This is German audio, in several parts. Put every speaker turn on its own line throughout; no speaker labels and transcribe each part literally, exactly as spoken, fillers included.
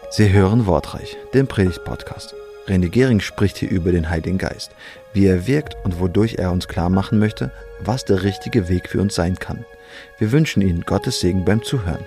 Sie hören Wortreich, den Predigt-Podcast. René Gehring spricht hier über den Heiligen Geist, wie er wirkt und wodurch er uns klar machen möchte, was der richtige Weg für uns sein kann. Wir wünschen Ihnen Gottes Segen beim Zuhören.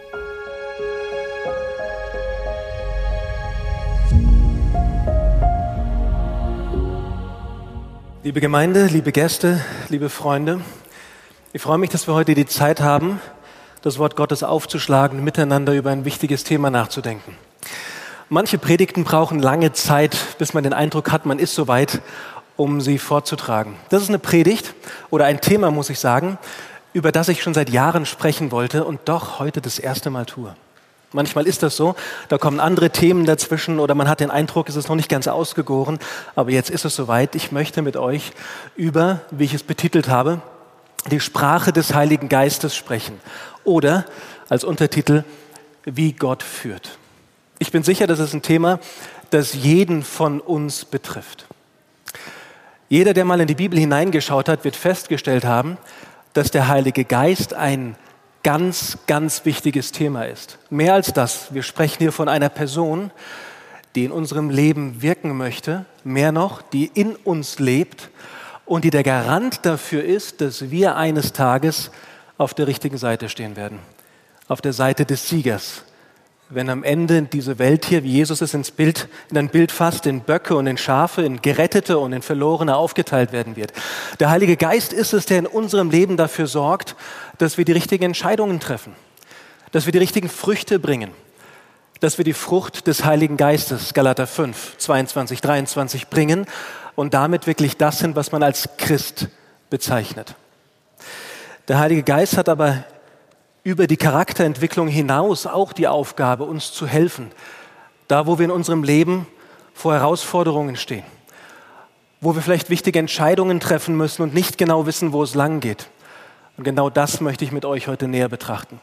Liebe Gemeinde, liebe Gäste, liebe Freunde, ich freue mich, dass wir heute die Zeit haben, das Wort Gottes aufzuschlagen und miteinander über ein wichtiges Thema nachzudenken. Manche Predigten brauchen lange Zeit, bis man den Eindruck hat, man ist soweit, um sie vorzutragen. Das ist eine Predigt oder ein Thema, muss ich sagen, über das ich schon seit Jahren sprechen wollte und doch heute das erste Mal tue. Manchmal ist das so, da kommen andere Themen dazwischen oder man hat den Eindruck, es ist noch nicht ganz ausgegoren, aber jetzt ist es soweit. Ich möchte mit euch über, wie ich es betitelt habe, die Sprache des Heiligen Geistes sprechen oder als Untertitel, wie Gott führt. Ich bin sicher, das ist ein Thema, das jeden von uns betrifft. Jeder, der mal in die Bibel hineingeschaut hat, wird festgestellt haben, dass der Heilige Geist ein ganz, ganz wichtiges Thema ist. Mehr als das, wir sprechen hier von einer Person, die in unserem Leben wirken möchte, mehr noch, die in uns lebt und die der Garant dafür ist, dass wir eines Tages auf der richtigen Seite stehen werden, auf der Seite des Siegers. Wenn am Ende diese Welt hier, wie Jesus es ins Bild, in ein Bild fasst, in Böcke und in Schafe, in Gerettete und in Verlorene aufgeteilt werden wird. Der Heilige Geist ist es, der in unserem Leben dafür sorgt, dass wir die richtigen Entscheidungen treffen, dass wir die richtigen Früchte bringen, dass wir die Frucht des Heiligen Geistes, Galater fünf, zweiundzwanzig, dreiundzwanzig, bringen und damit wirklich das sind, was man als Christ bezeichnet. Der Heilige Geist hat aber über die Charakterentwicklung hinaus auch die Aufgabe, uns zu helfen, da wo wir in unserem Leben vor Herausforderungen stehen, wo wir vielleicht wichtige Entscheidungen treffen müssen und nicht genau wissen, wo es lang geht. Und genau das möchte ich mit euch heute näher betrachten.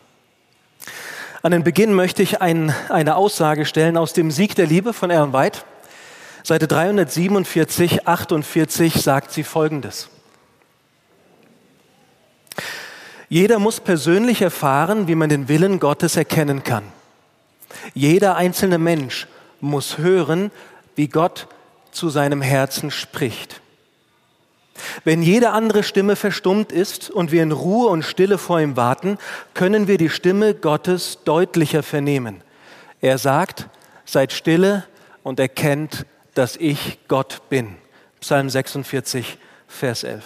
An den Beginn möchte ich ein, eine Aussage stellen aus dem Sieg der Liebe von Ellen White. Seite dreihundertsiebenundvierzig, achtundvierzig sagt sie Folgendes. Jeder muss persönlich erfahren, wie man den Willen Gottes erkennen kann. Jeder einzelne Mensch muss hören, wie Gott zu seinem Herzen spricht. Wenn jede andere Stimme verstummt ist und wir in Ruhe und Stille vor ihm warten, können wir die Stimme Gottes deutlicher vernehmen. Er sagt, seid stille und erkennt, dass ich Gott bin. Psalm sechsundvierzig, Vers elf.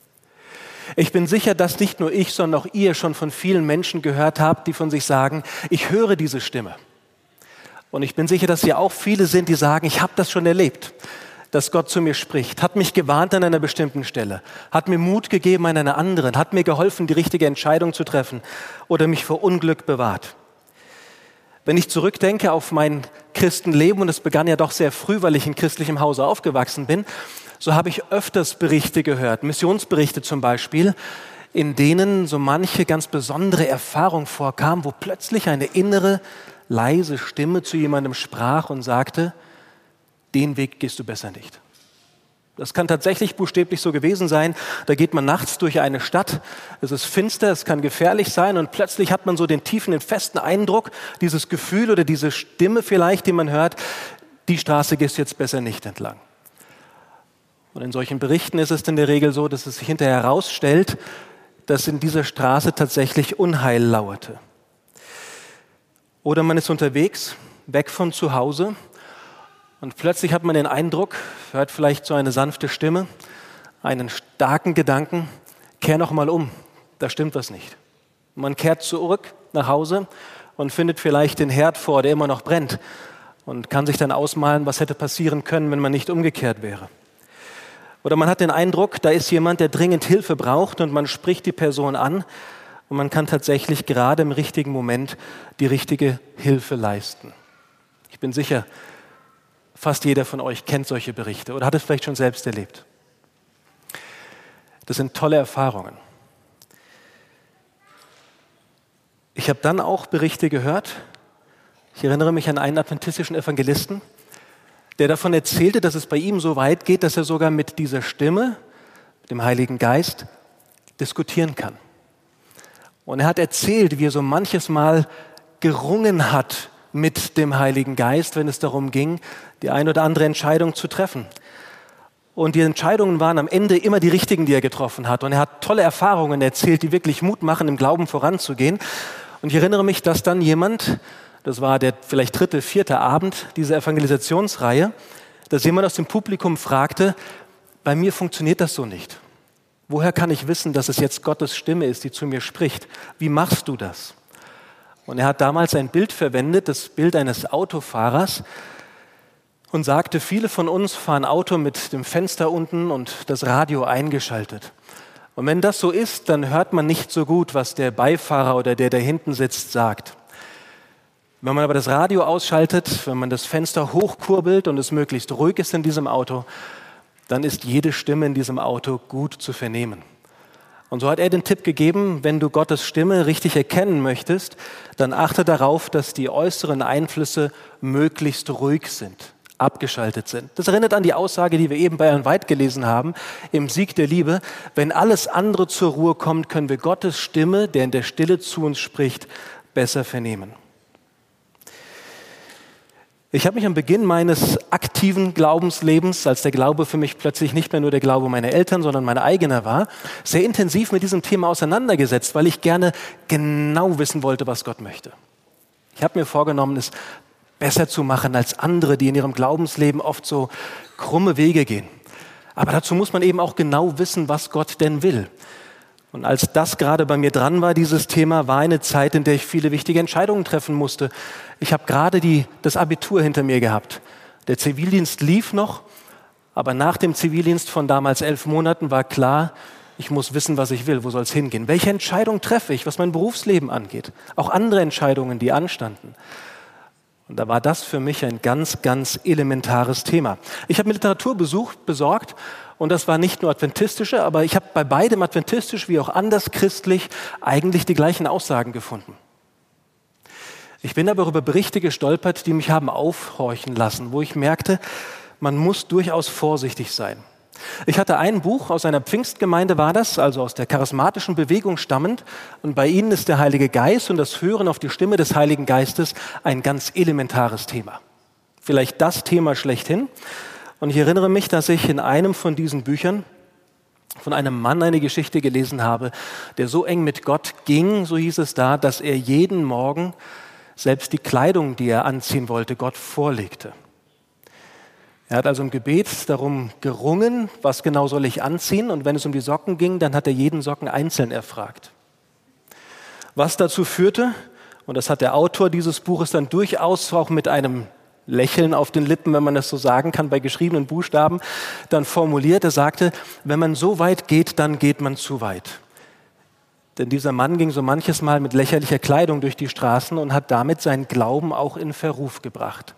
Ich bin sicher, dass nicht nur ich, sondern auch ihr schon von vielen Menschen gehört habt, die von sich sagen, ich höre diese Stimme. Und ich bin sicher, dass hier auch viele sind, die sagen, ich habe das schon erlebt, dass Gott zu mir spricht, hat mich gewarnt an einer bestimmten Stelle, hat mir Mut gegeben an einer anderen, hat mir geholfen, die richtige Entscheidung zu treffen oder mich vor Unglück bewahrt. Wenn ich zurückdenke auf mein Christenleben, und es begann ja doch sehr früh, weil ich in christlichem Hause aufgewachsen bin, so habe ich öfters Berichte gehört, Missionsberichte zum Beispiel, in denen so manche ganz besondere Erfahrung vorkam, wo plötzlich eine innere, leise Stimme zu jemandem sprach und sagte, den Weg gehst du besser nicht. Das kann tatsächlich buchstäblich so gewesen sein. Da geht man nachts durch eine Stadt, es ist finster, es kann gefährlich sein und plötzlich hat man so den tiefen, den festen Eindruck, dieses Gefühl oder diese Stimme vielleicht, die man hört, die Straße gehst du jetzt besser nicht entlang. Und in solchen Berichten ist es in der Regel so, dass es sich hinterher herausstellt, dass in dieser Straße tatsächlich Unheil lauerte. Oder man ist unterwegs, weg von zu Hause und plötzlich hat man den Eindruck, hört vielleicht so eine sanfte Stimme, einen starken Gedanken, kehr noch mal um, da stimmt was nicht. Man kehrt zurück nach Hause und findet vielleicht den Herd vor, der immer noch brennt und kann sich dann ausmalen, was hätte passieren können, wenn man nicht umgekehrt wäre. Oder man hat den Eindruck, da ist jemand, der dringend Hilfe braucht und man spricht die Person an und man kann tatsächlich gerade im richtigen Moment die richtige Hilfe leisten. Ich bin sicher, fast jeder von euch kennt solche Berichte oder hat es vielleicht schon selbst erlebt. Das sind tolle Erfahrungen. Ich habe dann auch Berichte gehört, ich erinnere mich an einen adventistischen Evangelisten, der davon erzählte, dass es bei ihm so weit geht, dass er sogar mit dieser Stimme, dem Heiligen Geist, diskutieren kann. Und er hat erzählt, wie er so manches Mal gerungen hat mit dem Heiligen Geist, wenn es darum ging, die ein oder andere Entscheidung zu treffen. Und die Entscheidungen waren am Ende immer die richtigen, die er getroffen hat. Und er hat tolle Erfahrungen erzählt, die wirklich Mut machen, im Glauben voranzugehen. Und ich erinnere mich, dass dann jemand, das war der vielleicht dritte, vierte Abend dieser Evangelisationsreihe, dass jemand aus dem Publikum fragte, bei mir funktioniert das so nicht. Woher kann ich wissen, dass es jetzt Gottes Stimme ist, die zu mir spricht? Wie machst du das? Und er hat damals ein Bild verwendet, das Bild eines Autofahrers, und sagte, viele von uns fahren Auto mit dem Fenster unten und das Radio eingeschaltet. Und wenn das so ist, dann hört man nicht so gut, was der Beifahrer oder der, der hinten sitzt, sagt. Wenn man aber das Radio ausschaltet, wenn man das Fenster hochkurbelt und es möglichst ruhig ist in diesem Auto, dann ist jede Stimme in diesem Auto gut zu vernehmen. Und so hat er den Tipp gegeben, wenn du Gottes Stimme richtig erkennen möchtest, dann achte darauf, dass die äußeren Einflüsse möglichst ruhig sind, abgeschaltet sind. Das erinnert an die Aussage, die wir eben bei Ellen White gelesen haben, im Sieg der Liebe. Wenn alles andere zur Ruhe kommt, können wir Gottes Stimme, der in der Stille zu uns spricht, besser vernehmen. Ich habe mich am Beginn meines aktiven Glaubenslebens, als der Glaube für mich plötzlich nicht mehr nur der Glaube meiner Eltern, sondern mein eigener war, sehr intensiv mit diesem Thema auseinandergesetzt, weil ich gerne genau wissen wollte, was Gott möchte. Ich habe mir vorgenommen, es besser zu machen als andere, die in ihrem Glaubensleben oft so krumme Wege gehen. Aber dazu muss man eben auch genau wissen, was Gott denn will. Und als das gerade bei mir dran war, dieses Thema, war eine Zeit, in der ich viele wichtige Entscheidungen treffen musste. Ich habe gerade die, das Abitur hinter mir gehabt. Der Zivildienst lief noch, aber nach dem Zivildienst von damals elf Monaten war klar, ich muss wissen, was ich will, wo soll es hingehen. Welche Entscheidung treffe ich, was mein Berufsleben angeht? Auch andere Entscheidungen, die anstanden. Und da war das für mich ein ganz, ganz elementares Thema. Ich habe mir Literatur besucht, besorgt und das war nicht nur adventistische, aber ich habe bei beidem, adventistisch wie auch anderschristlich, eigentlich die gleichen Aussagen gefunden. Ich bin aber über Berichte gestolpert, die mich haben aufhorchen lassen, wo ich merkte, man muss durchaus vorsichtig sein. Ich hatte ein Buch, aus einer Pfingstgemeinde war das, also aus der charismatischen Bewegung stammend, und bei ihnen ist der Heilige Geist und das Hören auf die Stimme des Heiligen Geistes ein ganz elementares Thema. Vielleicht das Thema schlechthin. Und ich erinnere mich, dass ich in einem von diesen Büchern von einem Mann eine Geschichte gelesen habe, der so eng mit Gott ging, so hieß es da, dass er jeden Morgen selbst die Kleidung, die er anziehen wollte, Gott vorlegte. Er hat also im Gebet darum gerungen, was genau soll ich anziehen, und wenn es um die Socken ging, dann hat er jeden Socken einzeln erfragt. Was dazu führte, und das hat der Autor dieses Buches dann durchaus auch mit einem Lächeln auf den Lippen, wenn man das so sagen kann, bei geschriebenen Buchstaben, dann formuliert, er sagte, wenn man so weit geht, dann geht man zu weit. Denn dieser Mann ging so manches Mal mit lächerlicher Kleidung durch die Straßen und hat damit seinen Glauben auch in Verruf gebracht.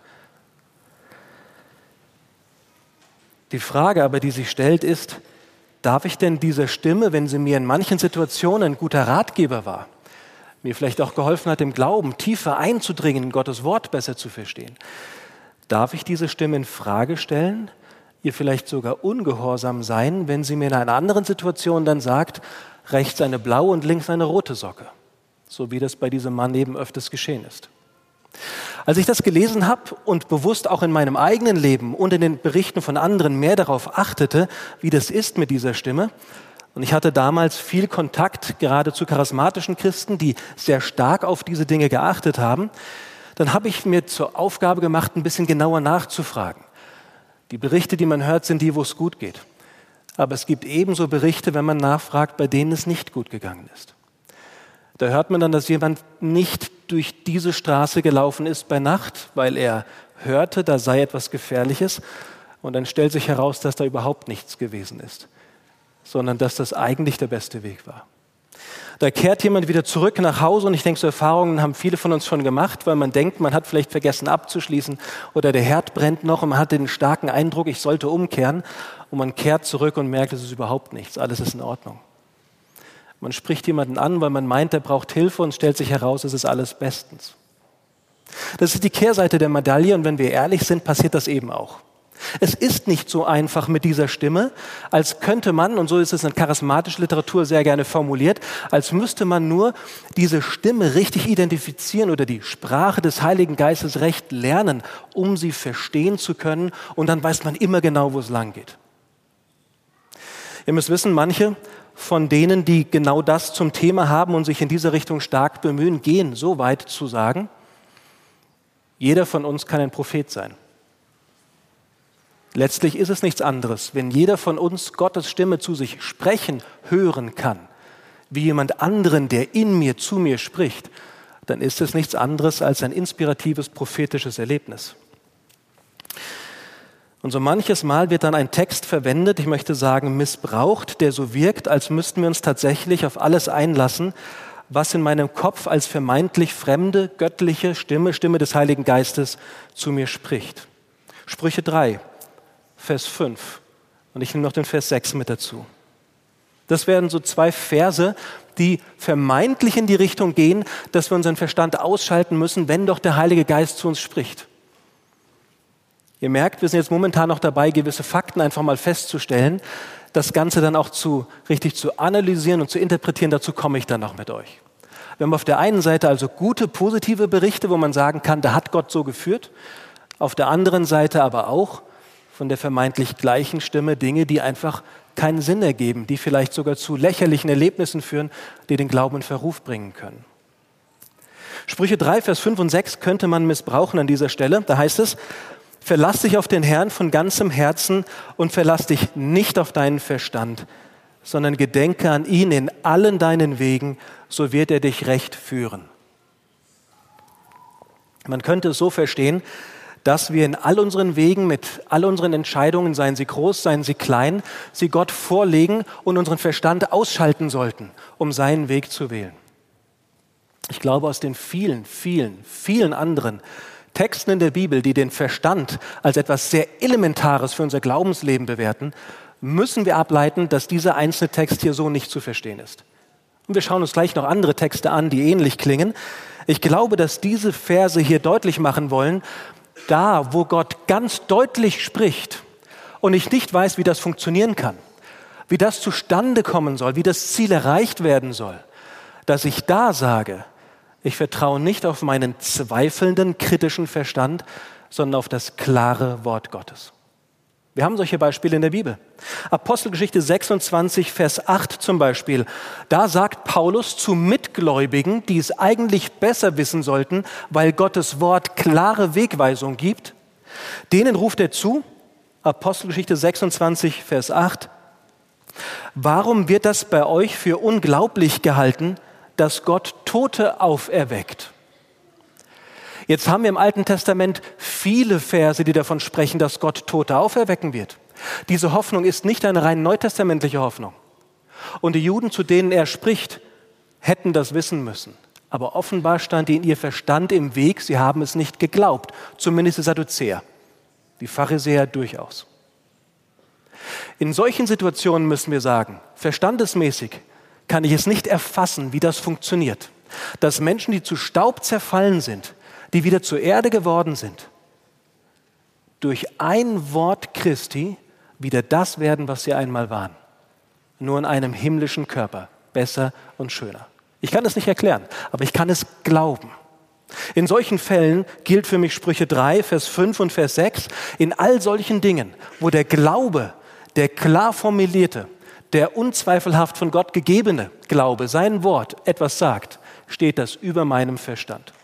Die Frage aber, die sich stellt, ist, darf ich denn dieser Stimme, wenn sie mir in manchen Situationen ein guter Ratgeber war, mir vielleicht auch geholfen hat, im Glauben tiefer einzudringen, Gottes Wort besser zu verstehen, darf ich diese Stimme in Frage stellen, ihr vielleicht sogar ungehorsam sein, wenn sie mir in einer anderen Situation dann sagt, rechts eine blaue und links eine rote Socke, so wie das bei diesem Mann eben öfters geschehen ist. Als ich das gelesen habe und bewusst auch in meinem eigenen Leben und in den Berichten von anderen mehr darauf achtete, wie das ist mit dieser Stimme, und ich hatte damals viel Kontakt gerade zu charismatischen Christen, die sehr stark auf diese Dinge geachtet haben, dann habe ich mir zur Aufgabe gemacht, ein bisschen genauer nachzufragen. Die Berichte, die man hört, sind die, wo es gut geht. Aber es gibt ebenso Berichte, wenn man nachfragt, bei denen es nicht gut gegangen ist. Da hört man dann, dass jemand nicht durch diese Straße gelaufen ist bei Nacht, weil er hörte, da sei etwas Gefährliches, und dann stellt sich heraus, dass da überhaupt nichts gewesen ist, sondern dass das eigentlich der beste Weg war. Da kehrt jemand wieder zurück nach Hause, und ich denke, so Erfahrungen haben viele von uns schon gemacht, weil man denkt, man hat vielleicht vergessen abzuschließen oder der Herd brennt noch und man hat den starken Eindruck, ich sollte umkehren, und man kehrt zurück und merkt, es ist überhaupt nichts, alles ist in Ordnung. Man spricht jemanden an, weil man meint, er braucht Hilfe, und stellt sich heraus, es ist alles bestens. Das ist die Kehrseite der Medaille, und wenn wir ehrlich sind, passiert das eben auch. Es ist nicht so einfach mit dieser Stimme, als könnte man, und so ist es in charismatischer Literatur sehr gerne formuliert, als müsste man nur diese Stimme richtig identifizieren oder die Sprache des Heiligen Geistes recht lernen, um sie verstehen zu können, und dann weiß man immer genau, wo es lang geht. Ihr müsst wissen, manche von denen, die genau das zum Thema haben und sich in diese Richtung stark bemühen, gehen so weit zu sagen, jeder von uns kann ein Prophet sein. Letztlich ist es nichts anderes, wenn jeder von uns Gottes Stimme zu sich sprechen hören kann, wie jemand anderen, der in mir zu mir spricht, dann ist es nichts anderes als ein inspiratives, prophetisches Erlebnis. Und so manches Mal wird dann ein Text verwendet, ich möchte sagen missbraucht, der so wirkt, als müssten wir uns tatsächlich auf alles einlassen, was in meinem Kopf als vermeintlich fremde, göttliche Stimme, Stimme des Heiligen Geistes zu mir spricht. Sprüche drei. Vers fünf. Und ich nehme noch den Vers sechs mit dazu. Das werden so zwei Verse, die vermeintlich in die Richtung gehen, dass wir unseren Verstand ausschalten müssen, wenn doch der Heilige Geist zu uns spricht. Ihr merkt, wir sind jetzt momentan noch dabei, gewisse Fakten einfach mal festzustellen, das Ganze dann auch zu, richtig zu analysieren und zu interpretieren. Dazu komme ich dann noch mit euch. Wir haben auf der einen Seite also gute, positive Berichte, wo man sagen kann, da hat Gott so geführt. Auf der anderen Seite aber auch von der vermeintlich gleichen Stimme Dinge, die einfach keinen Sinn ergeben, die vielleicht sogar zu lächerlichen Erlebnissen führen, die den Glauben in Verruf bringen können. Sprüche drei, Vers fünf und sechs könnte man missbrauchen an dieser Stelle. Da heißt es, verlass dich auf den Herrn von ganzem Herzen und verlass dich nicht auf deinen Verstand, sondern gedenke an ihn in allen deinen Wegen, so wird er dich recht führen. Man könnte es so verstehen, dass wir in all unseren Wegen, mit all unseren Entscheidungen, seien sie groß, seien sie klein, sie Gott vorlegen und unseren Verstand ausschalten sollten, um seinen Weg zu wählen. Ich glaube, aus den vielen, vielen, vielen anderen Texten in der Bibel, die den Verstand als etwas sehr Elementares für unser Glaubensleben bewerten, müssen wir ableiten, dass dieser einzelne Text hier so nicht zu verstehen ist. Und wir schauen uns gleich noch andere Texte an, die ähnlich klingen. Ich glaube, dass diese Verse hier deutlich machen wollen, da, wo Gott ganz deutlich spricht und ich nicht weiß, wie das funktionieren kann, wie das zustande kommen soll, wie das Ziel erreicht werden soll, dass ich da sage, ich vertraue nicht auf meinen zweifelnden, kritischen Verstand, sondern auf das klare Wort Gottes. Wir haben solche Beispiele in der Bibel. Apostelgeschichte sechsundzwanzig, Vers acht zum Beispiel. Da sagt Paulus zu Mitgläubigen, die es eigentlich besser wissen sollten, weil Gottes Wort klare Wegweisung gibt. Denen ruft er zu, Apostelgeschichte sechsundzwanzig, Vers acht. Warum wird das bei euch für unglaublich gehalten, dass Gott Tote auferweckt? Jetzt haben wir im Alten Testament viele Verse, die davon sprechen, dass Gott Tote auferwecken wird. Diese Hoffnung ist nicht eine rein neutestamentliche Hoffnung. Und die Juden, zu denen er spricht, hätten das wissen müssen. Aber offenbar stand ihnen ihr Verstand im Weg, sie haben es nicht geglaubt. Zumindest die Sadduzäer, die Pharisäer durchaus. In solchen Situationen müssen wir sagen, verstandesmäßig kann ich es nicht erfassen, wie das funktioniert. Dass Menschen, die zu Staub zerfallen sind, die wieder zur Erde geworden sind, durch ein Wort Christi wieder das werden, was sie einmal waren. Nur in einem himmlischen Körper, besser und schöner. Ich kann es nicht erklären, aber ich kann es glauben. In solchen Fällen gilt für mich Sprüche drei, Vers fünf und Vers sechs. In all solchen Dingen, wo der Glaube, der klar formulierte, der unzweifelhaft von Gott gegebene Glaube, sein Wort etwas sagt, steht das über meinem Verstand.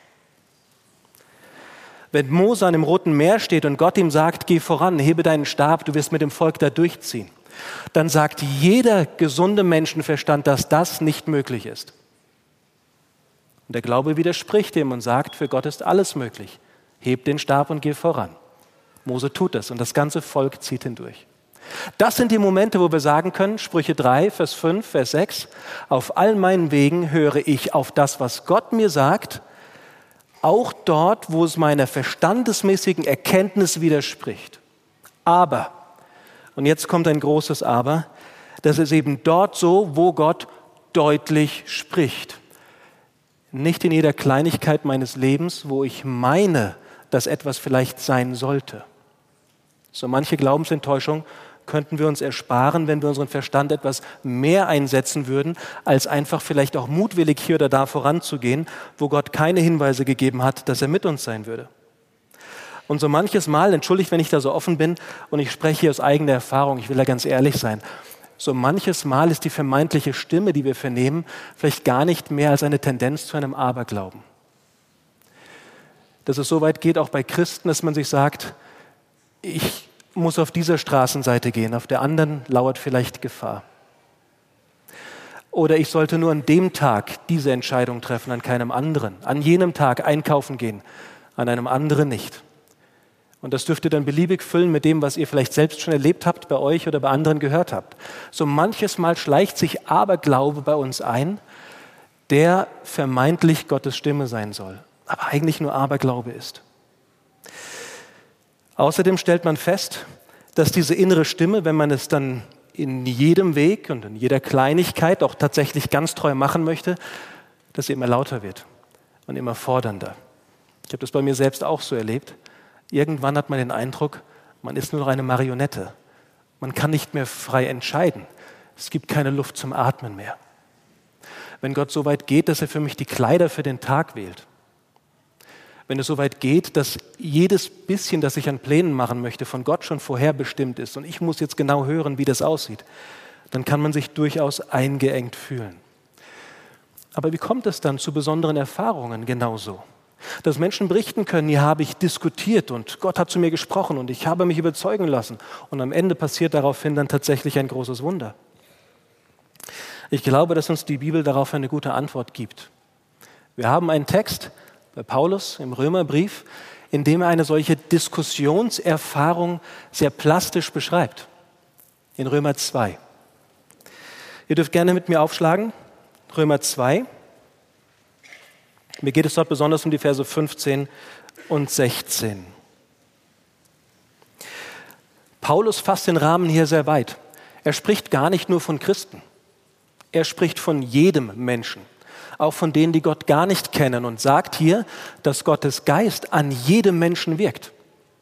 Wenn Mose an dem Roten Meer steht und Gott ihm sagt, geh voran, hebe deinen Stab, du wirst mit dem Volk da durchziehen, dann sagt jeder gesunde Menschenverstand, dass das nicht möglich ist. Und der Glaube widerspricht dem und sagt, für Gott ist alles möglich. Heb den Stab und geh voran. Mose tut es und das ganze Volk zieht hindurch. Das sind die Momente, wo wir sagen können, Sprüche drei, Vers fünf, Vers sechs, auf all meinen Wegen höre ich auf das, was Gott mir sagt, auch dort, wo es meiner verstandesmäßigen Erkenntnis widerspricht. Aber, und jetzt kommt ein großes Aber, das ist eben dort so, wo Gott deutlich spricht. Nicht in jeder Kleinigkeit meines Lebens, wo ich meine, dass etwas vielleicht sein sollte. So manche Glaubensenttäuschung könnten wir uns ersparen, wenn wir unseren Verstand etwas mehr einsetzen würden, als einfach vielleicht auch mutwillig hier oder da voranzugehen, wo Gott keine Hinweise gegeben hat, dass er mit uns sein würde. Und so manches Mal, entschuldigt, wenn ich da so offen bin und ich spreche hier aus eigener Erfahrung, ich will da ganz ehrlich sein, so manches Mal ist die vermeintliche Stimme, die wir vernehmen, vielleicht gar nicht mehr als eine Tendenz zu einem Aberglauben. Dass es so weit geht, auch bei Christen, dass man sich sagt, ich muss auf dieser Straßenseite gehen, auf der anderen lauert vielleicht Gefahr. Oder ich sollte nur an dem Tag diese Entscheidung treffen, an keinem anderen. An jenem Tag einkaufen gehen, an einem anderen nicht. Und das dürft ihr dann beliebig füllen mit dem, was ihr vielleicht selbst schon erlebt habt, bei euch oder bei anderen gehört habt. So manches Mal schleicht sich Aberglaube bei uns ein, der vermeintlich Gottes Stimme sein soll, aber eigentlich nur Aberglaube ist. Außerdem stellt man fest, dass diese innere Stimme, wenn man es dann in jedem Weg und in jeder Kleinigkeit auch tatsächlich ganz treu machen möchte, dass sie immer lauter wird und immer fordernder. Ich habe das bei mir selbst auch so erlebt. Irgendwann hat man den Eindruck, man ist nur noch eine Marionette. Man kann nicht mehr frei entscheiden. Es gibt keine Luft zum Atmen mehr. Wenn Gott so weit geht, dass er für mich die Kleider für den Tag wählt, wenn es so weit geht, dass jedes bisschen, das ich an Plänen machen möchte, von Gott schon vorherbestimmt ist und ich muss jetzt genau hören, wie das aussieht, dann kann man sich durchaus eingeengt fühlen. Aber wie kommt es dann zu besonderen Erfahrungen genauso? Dass Menschen berichten können, hier habe ich diskutiert und Gott hat zu mir gesprochen und ich habe mich überzeugen lassen und am Ende passiert daraufhin dann tatsächlich ein großes Wunder. Ich glaube, dass uns die Bibel darauf eine gute Antwort gibt. Wir haben einen Text bei Paulus im Römerbrief, in dem er eine solche Diskussionserfahrung sehr plastisch beschreibt. In Römer zwei. Ihr dürft gerne mit mir aufschlagen. Römer zwei. Mir geht es dort besonders um die Verse fünfzehn und sechzehn. Paulus fasst den Rahmen hier sehr weit. Er spricht gar nicht nur von Christen. Er spricht von jedem Menschen, auch von denen, die Gott gar nicht kennen und sagt hier, dass Gottes Geist an jedem Menschen wirkt.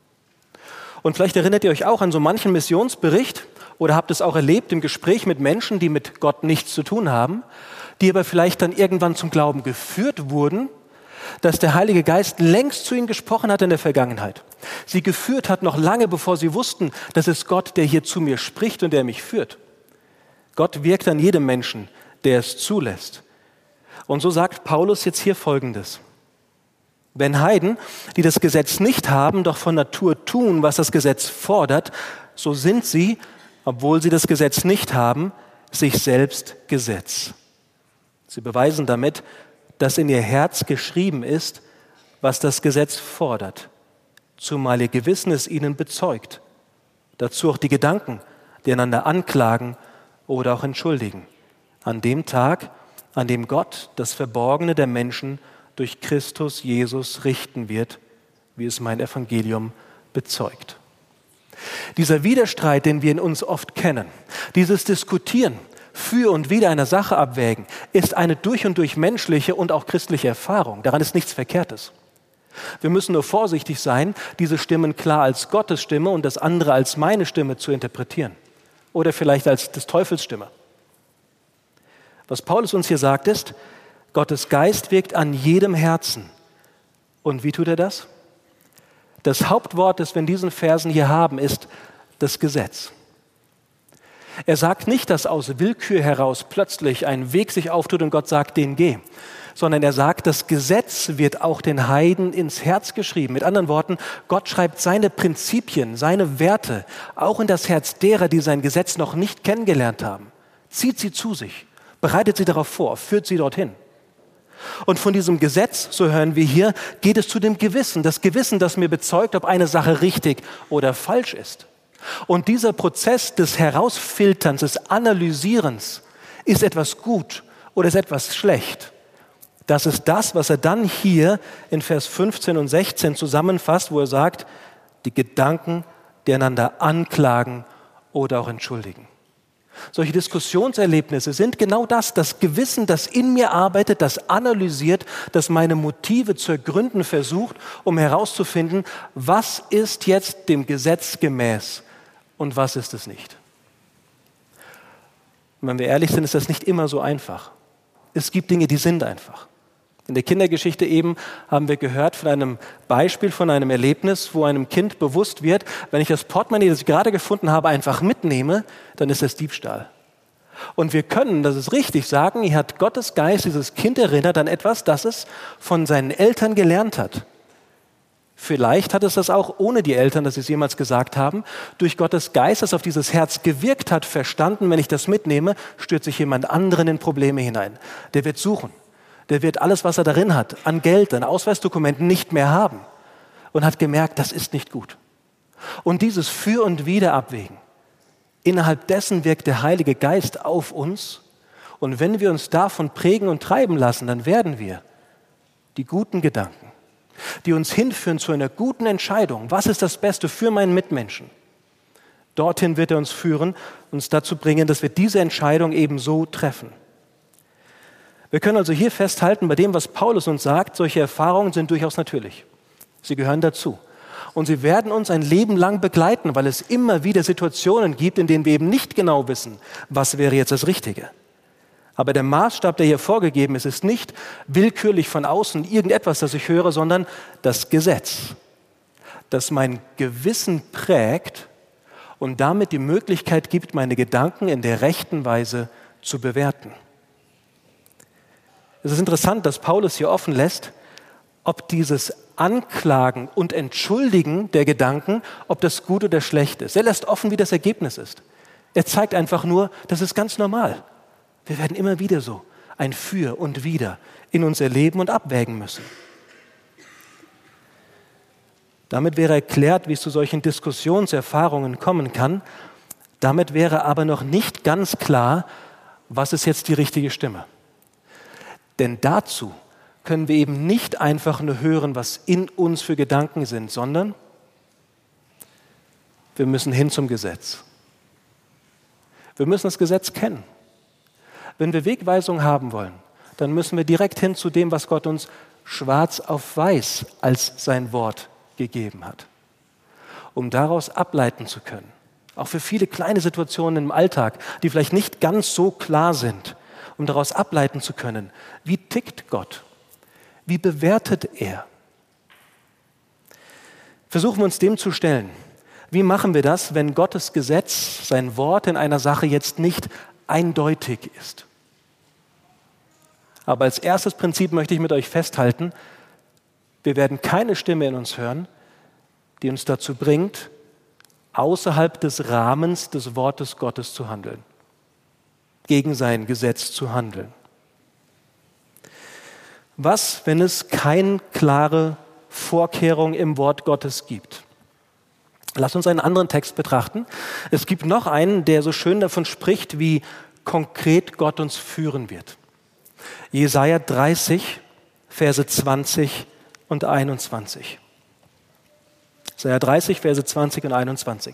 Und vielleicht erinnert ihr euch auch an so manchen Missionsbericht oder habt es auch erlebt im Gespräch mit Menschen, die mit Gott nichts zu tun haben, die aber vielleicht dann irgendwann zum Glauben geführt wurden, dass der Heilige Geist längst zu ihnen gesprochen hat in der Vergangenheit. Sie geführt hat noch lange, bevor sie wussten, das ist Gott, der hier zu mir spricht und der mich führt. Gott wirkt an jedem Menschen, der es zulässt. Und so sagt Paulus jetzt hier Folgendes. Wenn Heiden, die das Gesetz nicht haben, doch von Natur tun, was das Gesetz fordert, so sind sie, obwohl sie das Gesetz nicht haben, sich selbst Gesetz. Sie beweisen damit, dass in ihr Herz geschrieben ist, was das Gesetz fordert, zumal ihr Gewissen es ihnen bezeugt. Dazu auch die Gedanken, die einander anklagen oder auch entschuldigen. An dem Tag, an dem Gott das Verborgene der Menschen durch Christus Jesus richten wird, wie es mein Evangelium bezeugt. Dieser Widerstreit, den wir in uns oft kennen, dieses Diskutieren, für und wider einer Sache abwägen, ist eine durch und durch menschliche und auch christliche Erfahrung. Daran ist nichts Verkehrtes. Wir müssen nur vorsichtig sein, diese Stimmen klar als Gottes Stimme und das andere als meine Stimme zu interpretieren. Oder vielleicht als des Teufels Stimme. Was Paulus uns hier sagt ist, Gottes Geist wirkt an jedem Herzen. Und wie tut er das? Das Hauptwort, das wir in diesen Versen hier haben, ist das Gesetz. Er sagt nicht, dass aus Willkür heraus plötzlich ein Weg sich auftut und Gott sagt, den geh. Sondern er sagt, das Gesetz wird auch den Heiden ins Herz geschrieben. Mit anderen Worten, Gott schreibt seine Prinzipien, seine Werte auch in das Herz derer, die sein Gesetz noch nicht kennengelernt haben. Zieht sie zu sich, bereitet sie darauf vor, führt sie dorthin. Und von diesem Gesetz, so hören wir hier, geht es zu dem Gewissen. Das Gewissen, das mir bezeugt, ob eine Sache richtig oder falsch ist. Und dieser Prozess des Herausfilterns, des Analysierens, ist etwas gut oder ist etwas schlecht. Das ist das, was er dann hier in Vers fünfzehn und sechzehn zusammenfasst, wo er sagt, die Gedanken, die einander anklagen oder auch entschuldigen. Solche Diskussionserlebnisse sind genau das, das Gewissen, das in mir arbeitet, das analysiert, das meine Motive zu ergründen versucht, um herauszufinden, was ist jetzt dem Gesetz gemäß und was ist es nicht. Und wenn wir ehrlich sind, ist das nicht immer so einfach. Es gibt Dinge, die sind einfach. In der Kindergeschichte eben haben wir gehört von einem Beispiel, von einem Erlebnis, wo einem Kind bewusst wird, wenn ich das Portemonnaie, das ich gerade gefunden habe, einfach mitnehme, dann ist das Diebstahl. Und wir können, das ist richtig, sagen, hier hat Gottes Geist dieses Kind erinnert an etwas, das es von seinen Eltern gelernt hat. Vielleicht hat es das auch ohne die Eltern, dass sie es jemals gesagt haben, durch Gottes Geist, das auf dieses Herz gewirkt hat, verstanden, wenn ich das mitnehme, stürzt sich jemand anderen in Probleme hinein. Der wird suchen. Der wird alles, was er darin hat, an Geld, an Ausweisdokumenten nicht mehr haben und hat gemerkt, das ist nicht gut. Und dieses Für und Wider abwägen, innerhalb dessen wirkt der Heilige Geist auf uns und wenn wir uns davon prägen und treiben lassen, dann werden wir die guten Gedanken, die uns hinführen zu einer guten Entscheidung, was ist das Beste für meinen Mitmenschen, dorthin wird er uns führen, uns dazu bringen, dass wir diese Entscheidung eben so treffen. Wir können also hier festhalten, bei dem, was Paulus uns sagt, solche Erfahrungen sind durchaus natürlich. Sie gehören dazu. Und sie werden uns ein Leben lang begleiten, weil es immer wieder Situationen gibt, in denen wir eben nicht genau wissen, was wäre jetzt das Richtige. Aber der Maßstab, der hier vorgegeben ist, ist nicht willkürlich von außen irgendetwas, das ich höre, sondern das Gesetz, das mein Gewissen prägt und damit die Möglichkeit gibt, meine Gedanken in der rechten Weise zu bewerten. Es ist interessant, dass Paulus hier offen lässt, ob dieses Anklagen und Entschuldigen der Gedanken, ob das gut oder schlecht ist. Er lässt offen, wie das Ergebnis ist. Er zeigt einfach nur, das ist ganz normal. Wir werden immer wieder so ein Für und Wider in uns erleben und abwägen müssen. Damit wäre erklärt, wie es zu solchen Diskussionserfahrungen kommen kann. Damit wäre aber noch nicht ganz klar, was ist jetzt die richtige Stimme. Denn dazu können wir eben nicht einfach nur hören, was in uns für Gedanken sind, sondern wir müssen hin zum Gesetz. Wir müssen das Gesetz kennen. Wenn wir Wegweisung haben wollen, dann müssen wir direkt hin zu dem, was Gott uns schwarz auf weiß als sein Wort gegeben hat, um daraus ableiten zu können. Auch für viele kleine Situationen im Alltag, die vielleicht nicht ganz so klar sind, um daraus ableiten zu können, wie tickt Gott? Wie bewertet er? Versuchen wir uns dem zu stellen. Wie machen wir das, wenn Gottes Gesetz, sein Wort in einer Sache jetzt nicht eindeutig ist? Aber als erstes Prinzip möchte ich mit euch festhalten, wir werden keine Stimme in uns hören, die uns dazu bringt, außerhalb des Rahmens des Wortes Gottes zu handeln, gegen sein Gesetz zu handeln. Was, wenn es keine klare Vorkehrung im Wort Gottes gibt? Lass uns einen anderen Text betrachten. Es gibt noch einen, der so schön davon spricht, wie konkret Gott uns führen wird. Jesaja dreißig, Verse zwanzig und einundzwanzig. Jesaja dreißig, Verse zwanzig und einundzwanzig.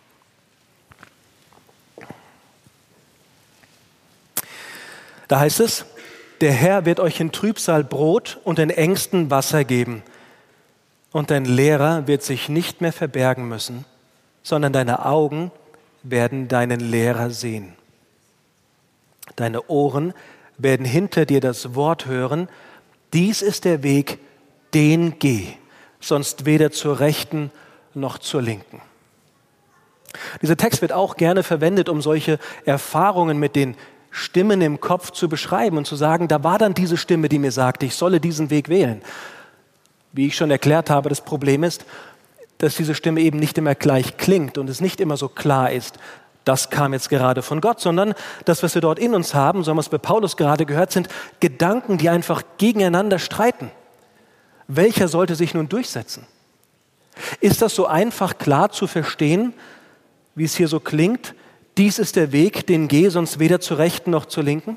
Da heißt es, der Herr wird euch in Trübsal Brot und in Ängsten Wasser geben. Und dein Lehrer wird sich nicht mehr verbergen müssen, sondern deine Augen werden deinen Lehrer sehen. Deine Ohren werden hinter dir das Wort hören, dies ist der Weg, den geh, sonst weder zur Rechten noch zur Linken. Dieser Text wird auch gerne verwendet, um solche Erfahrungen mit den Stimmen im Kopf zu beschreiben und zu sagen, da war dann diese Stimme, die mir sagte, ich solle diesen Weg wählen. Wie ich schon erklärt habe, das Problem ist, dass diese Stimme eben nicht immer gleich klingt und es nicht immer so klar ist, das kam jetzt gerade von Gott, sondern das, was wir dort in uns haben, so haben wir es bei Paulus gerade gehört, sind Gedanken, die einfach gegeneinander streiten. Welcher sollte sich nun durchsetzen? Ist das so einfach klar zu verstehen, wie es hier so klingt? Dies ist der Weg, den geh, sonst weder zur Rechten noch zur Linken.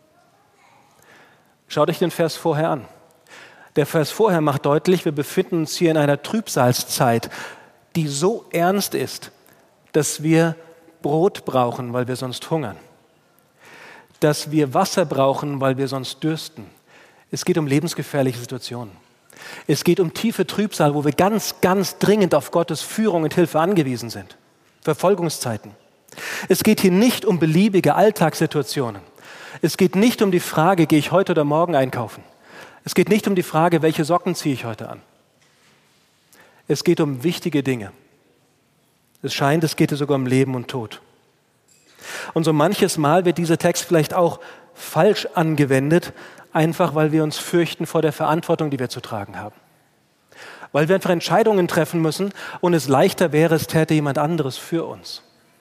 Schaut euch den Vers vorher an. Der Vers vorher macht deutlich, wir befinden uns hier in einer Trübsalzeit, die so ernst ist, dass wir Brot brauchen, weil wir sonst hungern. Dass wir Wasser brauchen, weil wir sonst dürsten. Es geht um lebensgefährliche Situationen. Es geht um tiefe Trübsal, wo wir ganz, ganz dringend auf Gottes Führung und Hilfe angewiesen sind. Verfolgungszeiten. Es geht hier nicht um beliebige Alltagssituationen. Es geht nicht um die Frage, gehe ich heute oder morgen einkaufen. Es geht nicht um die Frage, welche Socken ziehe ich heute an. Es geht um wichtige Dinge. Es scheint, es geht hier sogar um Leben und Tod. Und so manches Mal wird dieser Text vielleicht auch falsch angewendet, einfach weil wir uns fürchten vor der Verantwortung, die wir zu tragen haben. Weil wir einfach Entscheidungen treffen müssen und es leichter wäre, es täte jemand anderes für uns.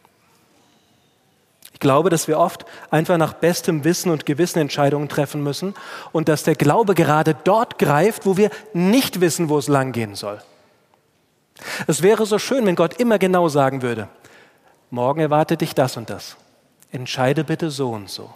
Ich glaube, dass wir oft einfach nach bestem Wissen und Gewissen Entscheidungen treffen müssen und dass der Glaube gerade dort greift, wo wir nicht wissen, wo es lang gehen soll. Es wäre so schön, wenn Gott immer genau sagen würde, morgen erwartet dich das und das. Entscheide bitte so und so.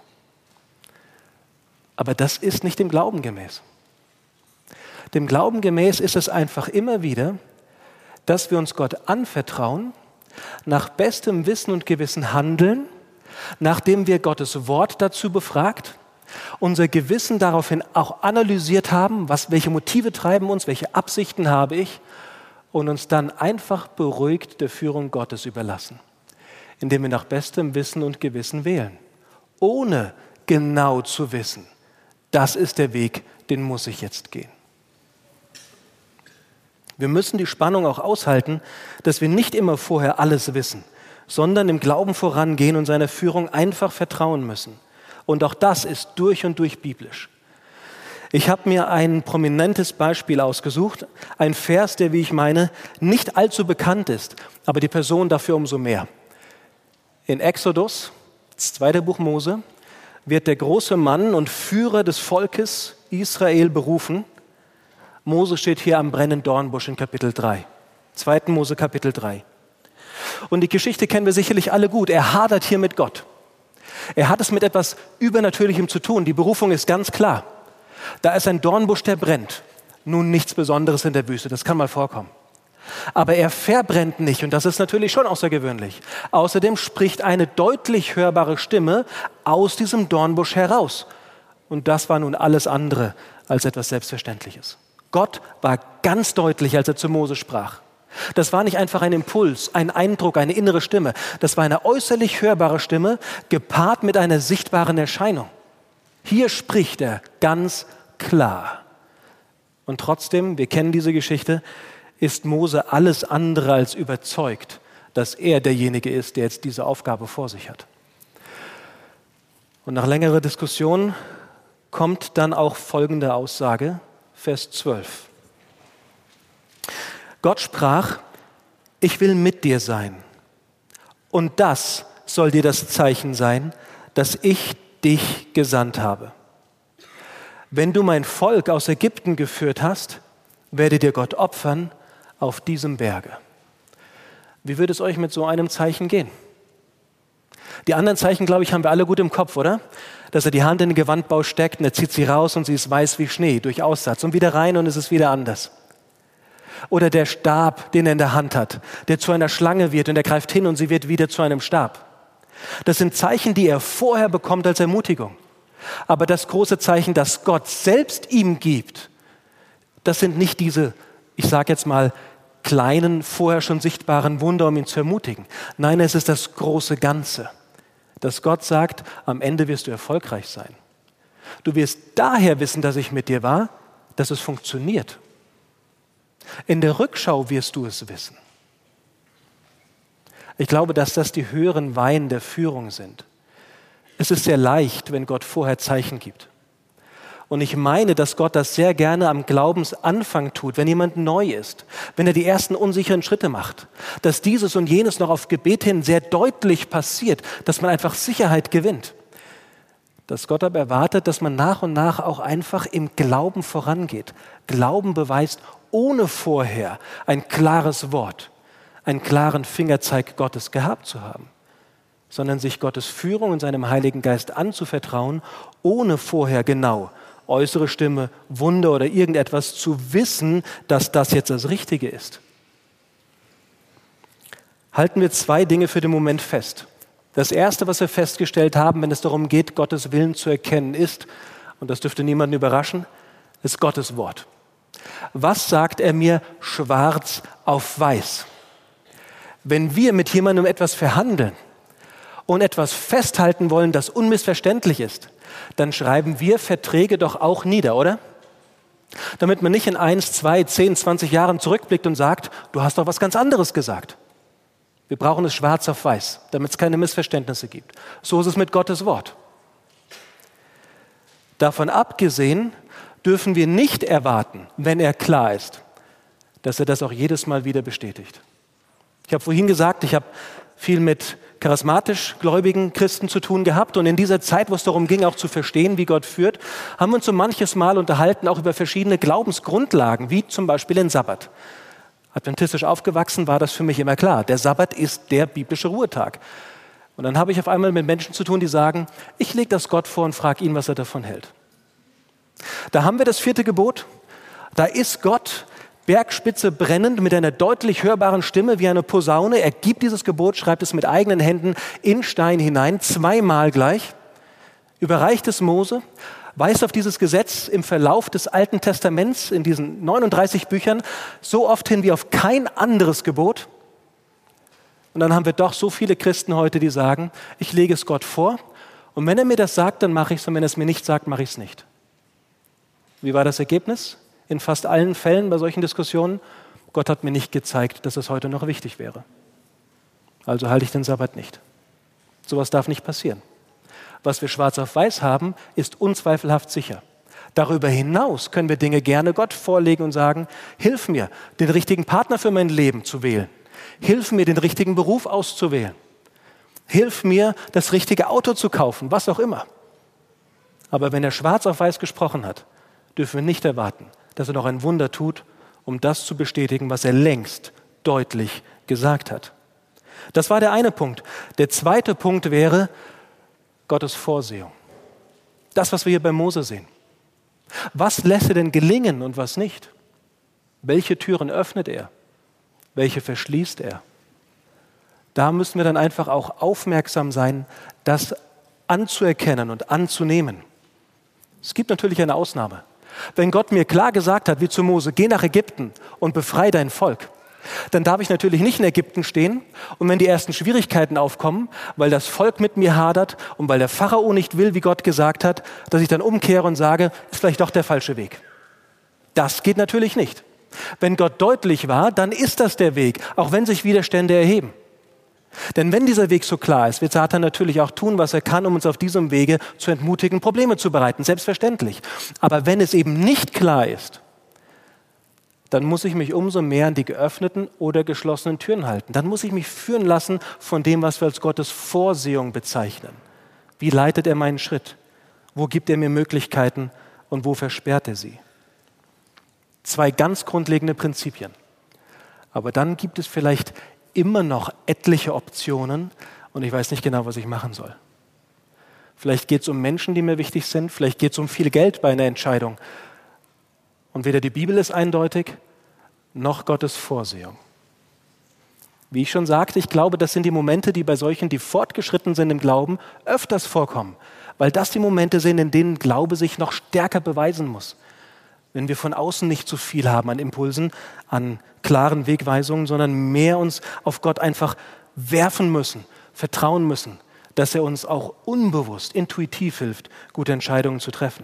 Aber das ist nicht dem Glauben gemäß. Dem Glauben gemäß ist es einfach immer wieder, dass wir uns Gott anvertrauen, nach bestem Wissen und Gewissen handeln, nachdem wir Gottes Wort dazu befragt, unser Gewissen daraufhin auch analysiert haben, was, welche Motive treiben uns, welche Absichten habe ich, und uns dann einfach beruhigt der Führung Gottes überlassen, indem wir nach bestem Wissen und Gewissen wählen, ohne genau zu wissen, das ist der Weg, den muss ich jetzt gehen. Wir müssen die Spannung auch aushalten, dass wir nicht immer vorher alles wissen, sondern im Glauben vorangehen und seiner Führung einfach vertrauen müssen. Und auch das ist durch und durch biblisch. Ich habe mir ein prominentes Beispiel ausgesucht, ein Vers, der, wie ich meine, nicht allzu bekannt ist, aber die Person dafür umso mehr. In Exodus, das zweite Buch Mose, wird der große Mann und Führer des Volkes Israel berufen. Mose steht hier am brennenden Dornbusch in Kapitel drei. zweiten Mose Kapitel drei. Und die Geschichte kennen wir sicherlich alle gut. Er hadert hier mit Gott. Er hat es mit etwas Übernatürlichem zu tun. Die Berufung ist ganz klar. Da ist ein Dornbusch, der brennt. Nun nichts Besonderes in der Wüste, das kann mal vorkommen. Aber er verbrennt nicht und das ist natürlich schon außergewöhnlich. Außerdem spricht eine deutlich hörbare Stimme aus diesem Dornbusch heraus. Und das war nun alles andere als etwas Selbstverständliches. Gott war ganz deutlich, als er zu Mose sprach. Das war nicht einfach ein Impuls, ein Eindruck, eine innere Stimme. Das war eine äußerlich hörbare Stimme, gepaart mit einer sichtbaren Erscheinung. Hier spricht er ganz klar. Und trotzdem, wir kennen diese Geschichte, ist Mose alles andere als überzeugt, dass er derjenige ist, der jetzt diese Aufgabe vor sich hat. Und nach längerer Diskussion kommt dann auch folgende Aussage, Vers zwölf. Gott sprach, ich will mit dir sein. Und das soll dir das Zeichen sein, dass ich dich gesandt habe. Wenn du mein Volk aus Ägypten geführt hast, werde dir Gott opfern auf diesem Berge. Wie würde es euch mit so einem Zeichen gehen? Die anderen Zeichen, glaube ich, haben wir alle gut im Kopf, oder? Dass er die Hand in den Gewandbau steckt und er zieht sie raus und sie ist weiß wie Schnee durch Aussatz und wieder rein und es ist wieder anders. Oder der Stab, den er in der Hand hat, der zu einer Schlange wird und er greift hin und sie wird wieder zu einem Stab. Das sind Zeichen, die er vorher bekommt als Ermutigung. Aber das große Zeichen, das Gott selbst ihm gibt, das sind nicht diese, ich sage jetzt mal, kleinen, vorher schon sichtbaren Wunder, um ihn zu ermutigen. Nein, es ist das große Ganze, dass Gott sagt, am Ende wirst du erfolgreich sein. Du wirst daher wissen, dass ich mit dir war, dass es funktioniert. In der Rückschau wirst du es wissen. Ich glaube, dass das die höheren Weine der Führung sind. Es ist sehr leicht, wenn Gott vorher Zeichen gibt. Und ich meine, dass Gott das sehr gerne am Glaubensanfang tut, wenn jemand neu ist, wenn er die ersten unsicheren Schritte macht, dass dieses und jenes noch auf Gebet hin sehr deutlich passiert, dass man einfach Sicherheit gewinnt. Dass Gott aber erwartet, dass man nach und nach auch einfach im Glauben vorangeht. Glauben beweist, ohne vorher ein klares Wort, einen klaren Fingerzeig Gottes gehabt zu haben, sondern sich Gottes Führung und seinem Heiligen Geist anzuvertrauen, ohne vorher genau äußere Stimme, Wunder oder irgendetwas zu wissen, dass das jetzt das Richtige ist. Halten wir zwei Dinge für den Moment fest. Das Erste, was wir festgestellt haben, wenn es darum geht, Gottes Willen zu erkennen, ist, und das dürfte niemanden überraschen, ist Gottes Wort. Was sagt er mir schwarz auf weiß? Wenn wir mit jemandem etwas verhandeln und etwas festhalten wollen, das unmissverständlich ist, dann schreiben wir Verträge doch auch nieder, oder? Damit man nicht in eins, zwei, zehn, zwanzig Jahren zurückblickt und sagt, du hast doch was ganz anderes gesagt. Wir brauchen es schwarz auf weiß, damit es keine Missverständnisse gibt. So ist es mit Gottes Wort. Davon abgesehen dürfen wir nicht erwarten, wenn er klar ist, dass er das auch jedes Mal wieder bestätigt. Ich habe vorhin gesagt, ich habe viel mit charismatisch gläubigen Christen zu tun gehabt und in dieser Zeit, wo es darum ging, auch zu verstehen, wie Gott führt, haben wir uns so manches Mal unterhalten, auch über verschiedene Glaubensgrundlagen, wie zum Beispiel den Sabbat. Adventistisch aufgewachsen war das für mich immer klar. Der Sabbat ist der biblische Ruhetag. Und dann habe ich auf einmal mit Menschen zu tun, die sagen, ich lege das Gott vor und frage ihn, was er davon hält. Da haben wir das vierte Gebot. Da ist Gott Bergspitze brennend mit einer deutlich hörbaren Stimme wie eine Posaune. Er gibt dieses Gebot, schreibt es mit eigenen Händen in Stein hinein, zweimal gleich, überreicht es Mose, weist auf dieses Gesetz im Verlauf des Alten Testaments in diesen neununddreißig Büchern so oft hin wie auf kein anderes Gebot. Und dann haben wir doch so viele Christen heute, die sagen, ich lege es Gott vor und wenn er mir das sagt, dann mache ich es und wenn er es mir nicht sagt, mache ich es nicht. Wie war das Ergebnis? In fast allen Fällen bei solchen Diskussionen, Gott hat mir nicht gezeigt, dass es heute noch wichtig wäre. Also halte ich den Sabbat nicht. Sowas darf nicht passieren. Was wir schwarz auf weiß haben, ist unzweifelhaft sicher. Darüber hinaus können wir Dinge gerne Gott vorlegen und sagen, hilf mir, den richtigen Partner für mein Leben zu wählen. Hilf mir, den richtigen Beruf auszuwählen. Hilf mir, das richtige Auto zu kaufen, was auch immer. Aber wenn er schwarz auf weiß gesprochen hat, dürfen wir nicht erwarten, dass er noch ein Wunder tut, um das zu bestätigen, was er längst deutlich gesagt hat. Das war der eine Punkt. Der zweite Punkt wäre Gottes Vorsehung. Das, was wir hier bei Mose sehen. Was lässt er denn gelingen und was nicht? Welche Türen öffnet er? Welche verschließt er? Da müssen wir dann einfach auch aufmerksam sein, das anzuerkennen und anzunehmen. Es gibt natürlich eine Ausnahme. Wenn Gott mir klar gesagt hat, wie zu Mose, geh nach Ägypten und befreie dein Volk, dann darf ich natürlich nicht in Ägypten stehen und wenn die ersten Schwierigkeiten aufkommen, weil das Volk mit mir hadert und weil der Pharao nicht will, wie Gott gesagt hat, dass ich dann umkehre und sage, ist vielleicht doch der falsche Weg. Das geht natürlich nicht. Wenn Gott deutlich war, dann ist das der Weg, auch wenn sich Widerstände erheben. Denn wenn dieser Weg so klar ist, wird Satan natürlich auch tun, was er kann, um uns auf diesem Wege zu entmutigen, Probleme zu bereiten, selbstverständlich. Aber wenn es eben nicht klar ist, dann muss ich mich umso mehr an die geöffneten oder geschlossenen Türen halten. Dann muss ich mich führen lassen von dem, was wir als Gottes Vorsehung bezeichnen. Wie leitet er meinen Schritt? Wo gibt er mir Möglichkeiten und wo versperrt er sie? Zwei ganz grundlegende Prinzipien. Aber dann gibt es vielleicht immer noch etliche Optionen und ich weiß nicht genau, was ich machen soll. Vielleicht geht es um Menschen, die mir wichtig sind, vielleicht geht es um viel Geld bei einer Entscheidung. Und weder die Bibel ist eindeutig, noch Gottes Vorsehung. Wie ich schon sagte, ich glaube, das sind die Momente, die bei solchen, die fortgeschritten sind im Glauben, öfters vorkommen, weil das die Momente sind, in denen Glaube sich noch stärker beweisen muss. Wenn wir von außen nicht zu viel haben an Impulsen, an klaren Wegweisungen, sondern mehr uns auf Gott einfach werfen müssen, vertrauen müssen, dass er uns auch unbewusst, intuitiv hilft, gute Entscheidungen zu treffen.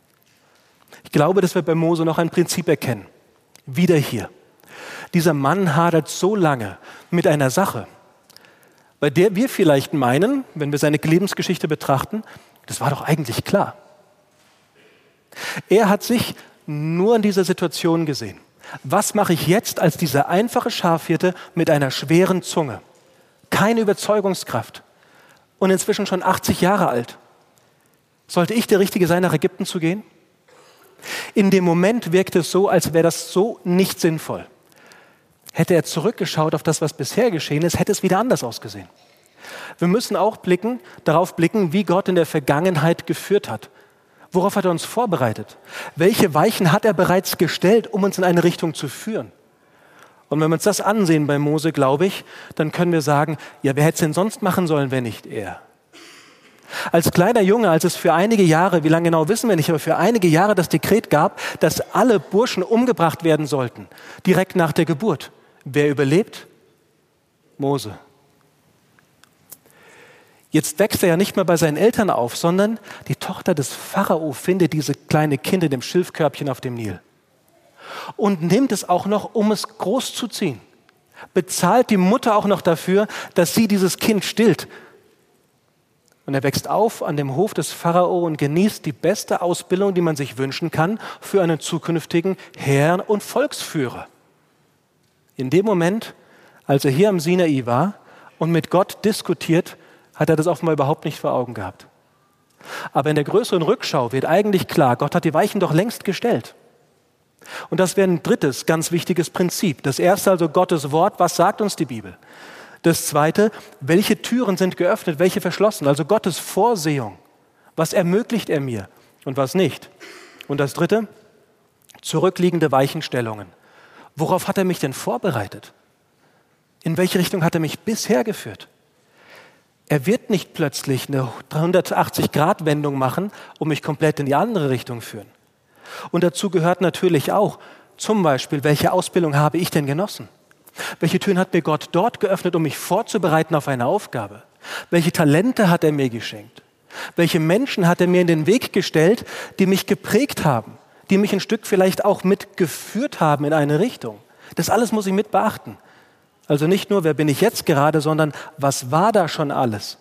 Ich glaube, dass wir bei Mose noch ein Prinzip erkennen. Wieder hier. Dieser Mann hadert so lange mit einer Sache, bei der wir vielleicht meinen, wenn wir seine Lebensgeschichte betrachten, das war doch eigentlich klar. Er hat sich nur in dieser Situation gesehen. Was mache ich jetzt als dieser einfache Schafhirte mit einer schweren Zunge? Keine Überzeugungskraft und inzwischen schon achtzig Jahre alt. Sollte ich der Richtige sein, nach Ägypten zu gehen? In dem Moment wirkt es so, als wäre das so nicht sinnvoll. Hätte er zurückgeschaut auf das, was bisher geschehen ist, hätte es wieder anders ausgesehen. Wir müssen auch blicken, darauf blicken, wie Gott in der Vergangenheit geführt hat. Worauf hat er uns vorbereitet? Welche Weichen hat er bereits gestellt, um uns in eine Richtung zu führen? Und wenn wir uns das ansehen bei Mose, glaube ich, dann können wir sagen, ja, wer hätte es denn sonst machen sollen, wenn nicht er? Als kleiner Junge, als es für einige Jahre, wie lange genau wissen wir nicht, aber für einige Jahre das Dekret gab, dass alle Burschen umgebracht werden sollten, direkt nach der Geburt. Wer überlebt? Mose. Jetzt wächst er ja nicht mehr bei seinen Eltern auf, sondern die Tochter des Pharao findet diese kleine Kind in dem Schilfkörbchen auf dem Nil und nimmt es auch noch, um es großzuziehen. Bezahlt die Mutter auch noch dafür, dass sie dieses Kind stillt. Und er wächst auf an dem Hof des Pharao und genießt die beste Ausbildung, die man sich wünschen kann, für einen zukünftigen Herrn und Volksführer. In dem Moment, als er hier am Sinai war und mit Gott diskutiert, hat er das offenbar überhaupt nicht vor Augen gehabt. Aber in der größeren Rückschau wird eigentlich klar, Gott hat die Weichen doch längst gestellt. Und das wäre ein drittes ganz wichtiges Prinzip. Das erste also Gottes Wort, was sagt uns die Bibel? Das zweite, welche Türen sind geöffnet, welche verschlossen? Also Gottes Vorsehung. Was ermöglicht er mir und was nicht? Und das dritte, zurückliegende Weichenstellungen. Worauf hat er mich denn vorbereitet? In welche Richtung hat er mich bisher geführt? Er wird nicht plötzlich eine dreihundertachtzig-Grad-Wendung machen und mich komplett in die andere Richtung führen. Und dazu gehört natürlich auch, zum Beispiel, welche Ausbildung habe ich denn genossen? Welche Türen hat mir Gott dort geöffnet, um mich vorzubereiten auf eine Aufgabe? Welche Talente hat er mir geschenkt? Welche Menschen hat er mir in den Weg gestellt, die mich geprägt haben, die mich ein Stück vielleicht auch mitgeführt haben in eine Richtung? Das alles muss ich mit beachten. Also nicht nur, wer bin ich jetzt gerade, sondern was war da schon alles?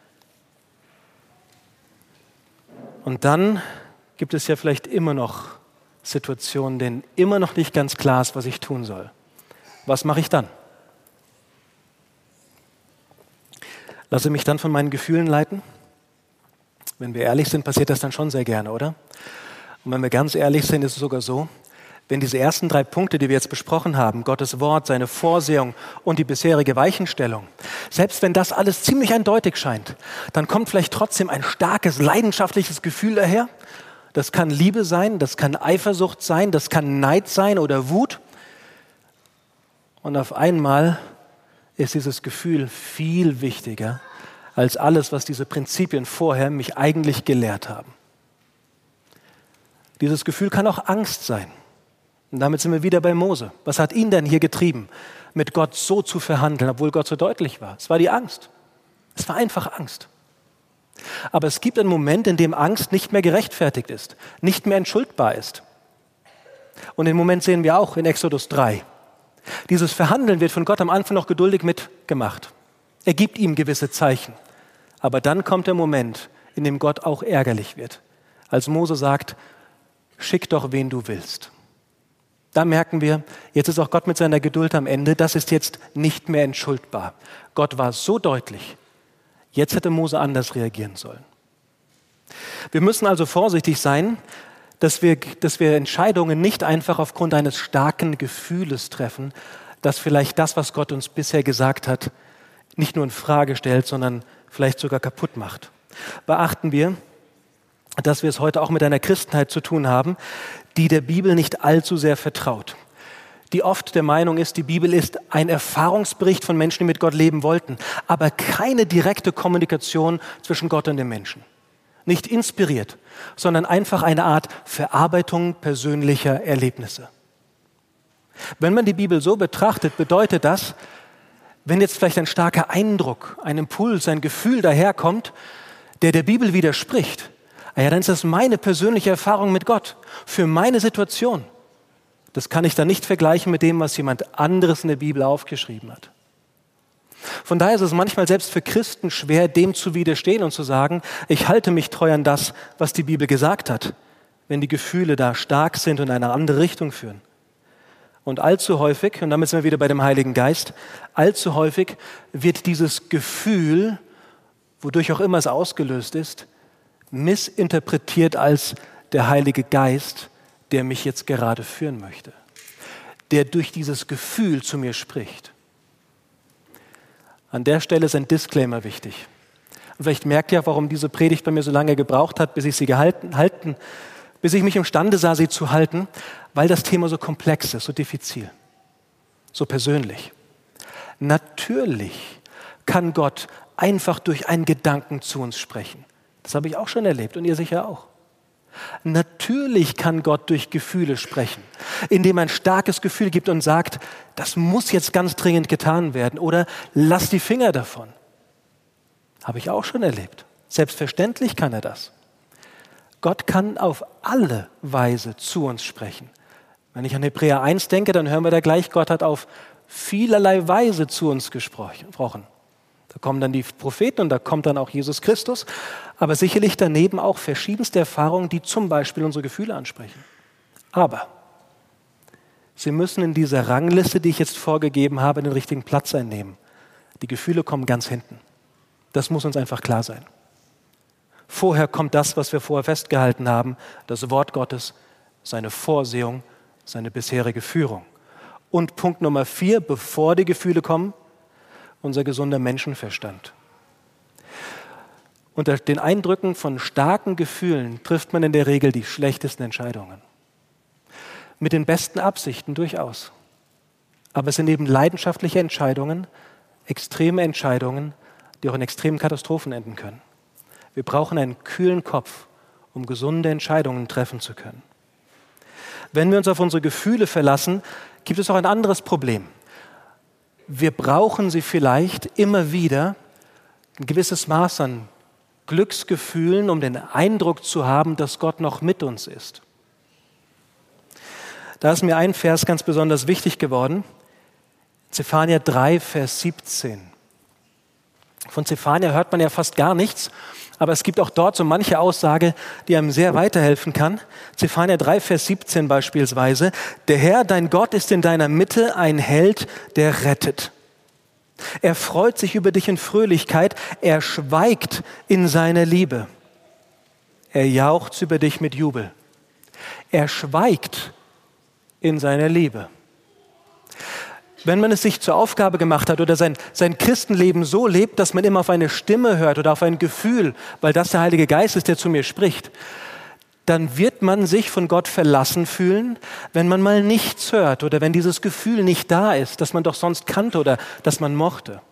Und dann gibt es ja vielleicht immer noch Situationen, denen immer noch nicht ganz klar ist, was ich tun soll. Was mache ich dann? Lasse mich dann von meinen Gefühlen leiten? Wenn wir ehrlich sind, passiert das dann schon sehr gerne, oder? Und wenn wir ganz ehrlich sind, ist es sogar so, wenn diese ersten drei Punkte, die wir jetzt besprochen haben, Gottes Wort, seine Vorsehung und die bisherige Weichenstellung, selbst wenn das alles ziemlich eindeutig scheint, dann kommt vielleicht trotzdem ein starkes, leidenschaftliches Gefühl daher. Das kann Liebe sein, das kann Eifersucht sein, das kann Neid sein oder Wut. Und auf einmal ist dieses Gefühl viel wichtiger als alles, was diese Prinzipien vorher mich eigentlich gelehrt haben. Dieses Gefühl kann auch Angst sein. Und damit sind wir wieder bei Mose. Was hat ihn denn hier getrieben, mit Gott so zu verhandeln, obwohl Gott so deutlich war? Es war die Angst. Es war einfach Angst. Aber es gibt einen Moment, in dem Angst nicht mehr gerechtfertigt ist, nicht mehr entschuldbar ist. Und den Moment sehen wir auch in Exodus drei. Dieses Verhandeln wird von Gott am Anfang noch geduldig mitgemacht. Er gibt ihm gewisse Zeichen. Aber dann kommt der Moment, in dem Gott auch ärgerlich wird. Als Mose sagt, schick doch, wen du willst. Da merken wir, jetzt ist auch Gott mit seiner Geduld am Ende. Das ist jetzt nicht mehr entschuldbar. Gott war so deutlich. Jetzt hätte Mose anders reagieren sollen. Wir müssen also vorsichtig sein, dass wir, dass wir Entscheidungen nicht einfach aufgrund eines starken Gefühles treffen, das vielleicht das, was Gott uns bisher gesagt hat, nicht nur in Frage stellt, sondern vielleicht sogar kaputt macht. Beachten wir, dass wir es heute auch mit einer Christenheit zu tun haben, die der Bibel nicht allzu sehr vertraut. Die oft der Meinung ist, die Bibel ist ein Erfahrungsbericht von Menschen, die mit Gott leben wollten, aber keine direkte Kommunikation zwischen Gott und dem Menschen. Nicht inspiriert, sondern einfach eine Art Verarbeitung persönlicher Erlebnisse. Wenn man die Bibel so betrachtet, bedeutet das, wenn jetzt vielleicht ein starker Eindruck, ein Impuls, ein Gefühl daherkommt, der der Bibel widerspricht, ja, dann ist das meine persönliche Erfahrung mit Gott, für meine Situation. Das kann ich dann nicht vergleichen mit dem, was jemand anderes in der Bibel aufgeschrieben hat. Von daher ist es manchmal selbst für Christen schwer, dem zu widerstehen und zu sagen, ich halte mich treu an das, was die Bibel gesagt hat, wenn die Gefühle da stark sind und in eine andere Richtung führen. Und allzu häufig, und damit sind wir wieder bei dem Heiligen Geist, allzu häufig wird dieses Gefühl, wodurch auch immer es ausgelöst ist, missinterpretiert als der Heilige Geist, der mich jetzt gerade führen möchte, der durch dieses Gefühl zu mir spricht. An der Stelle ist ein Disclaimer wichtig. Und vielleicht merkt ihr, warum diese Predigt bei mir so lange gebraucht hat, bis ich sie gehalten, halten, bis ich mich imstande sah, sie zu halten, weil das Thema so komplex ist, so diffizil. so persönlich. Natürlich kann Gott einfach durch einen Gedanken zu uns sprechen. Das habe ich auch schon erlebt und ihr sicher auch. Natürlich kann Gott durch Gefühle sprechen, indem er ein starkes Gefühl gibt und sagt, das muss jetzt ganz dringend getan werden oder lass die Finger davon. Habe ich auch schon erlebt. Selbstverständlich kann er das. Gott kann auf alle Weise zu uns sprechen. Wenn ich an Hebräer eins denke, dann hören wir da gleich, Gott hat auf vielerlei Weise zu uns gesprochen. Da kommen dann die Propheten und da kommt dann auch Jesus Christus, aber sicherlich daneben auch verschiedenste Erfahrungen, die zum Beispiel unsere Gefühle ansprechen. Aber sie müssen in dieser Rangliste, die ich jetzt vorgegeben habe, den richtigen Platz einnehmen. Die Gefühle kommen ganz hinten. Das muss uns einfach klar sein. Vorher kommt das, was wir vorher festgehalten haben, das Wort Gottes, seine Vorsehung, seine bisherige Führung. Und Punkt Nummer vier, bevor die Gefühle kommen, unser gesunder Menschenverstand. Unter den Eindrücken von starken Gefühlen trifft man in der Regel die schlechtesten Entscheidungen. Mit den besten Absichten durchaus. Aber es sind eben leidenschaftliche Entscheidungen, extreme Entscheidungen, die auch in extremen Katastrophen enden können. Wir brauchen einen kühlen Kopf, um gesunde Entscheidungen treffen zu können. Wenn wir uns auf unsere Gefühle verlassen, gibt es auch ein anderes Problem. Wir brauchen sie vielleicht immer wieder, ein gewisses Maß an Glücksgefühlen, um den Eindruck zu haben, dass Gott noch mit uns ist. Da ist mir ein Vers ganz besonders wichtig geworden. Zephania drei, Vers siebzehn. Von Zephania hört man ja fast gar nichts, aber es gibt auch dort so manche Aussage, die einem sehr weiterhelfen kann. Zephania drei, Vers siebzehn beispielsweise. Der Herr, dein Gott, ist in deiner Mitte ein Held, der rettet. Er freut sich über dich in Fröhlichkeit, er schweigt in seiner Liebe. Er jauchzt über dich mit Jubel. Er schweigt in seiner Liebe. Wenn man es sich zur Aufgabe gemacht hat oder sein, sein Christenleben so lebt, dass man immer auf eine Stimme hört oder auf ein Gefühl, weil das der Heilige Geist ist, der zu mir spricht, dann wird man sich von Gott verlassen fühlen, wenn man mal nichts hört oder wenn dieses Gefühl nicht da ist, das man doch sonst kannte oder das man mochte.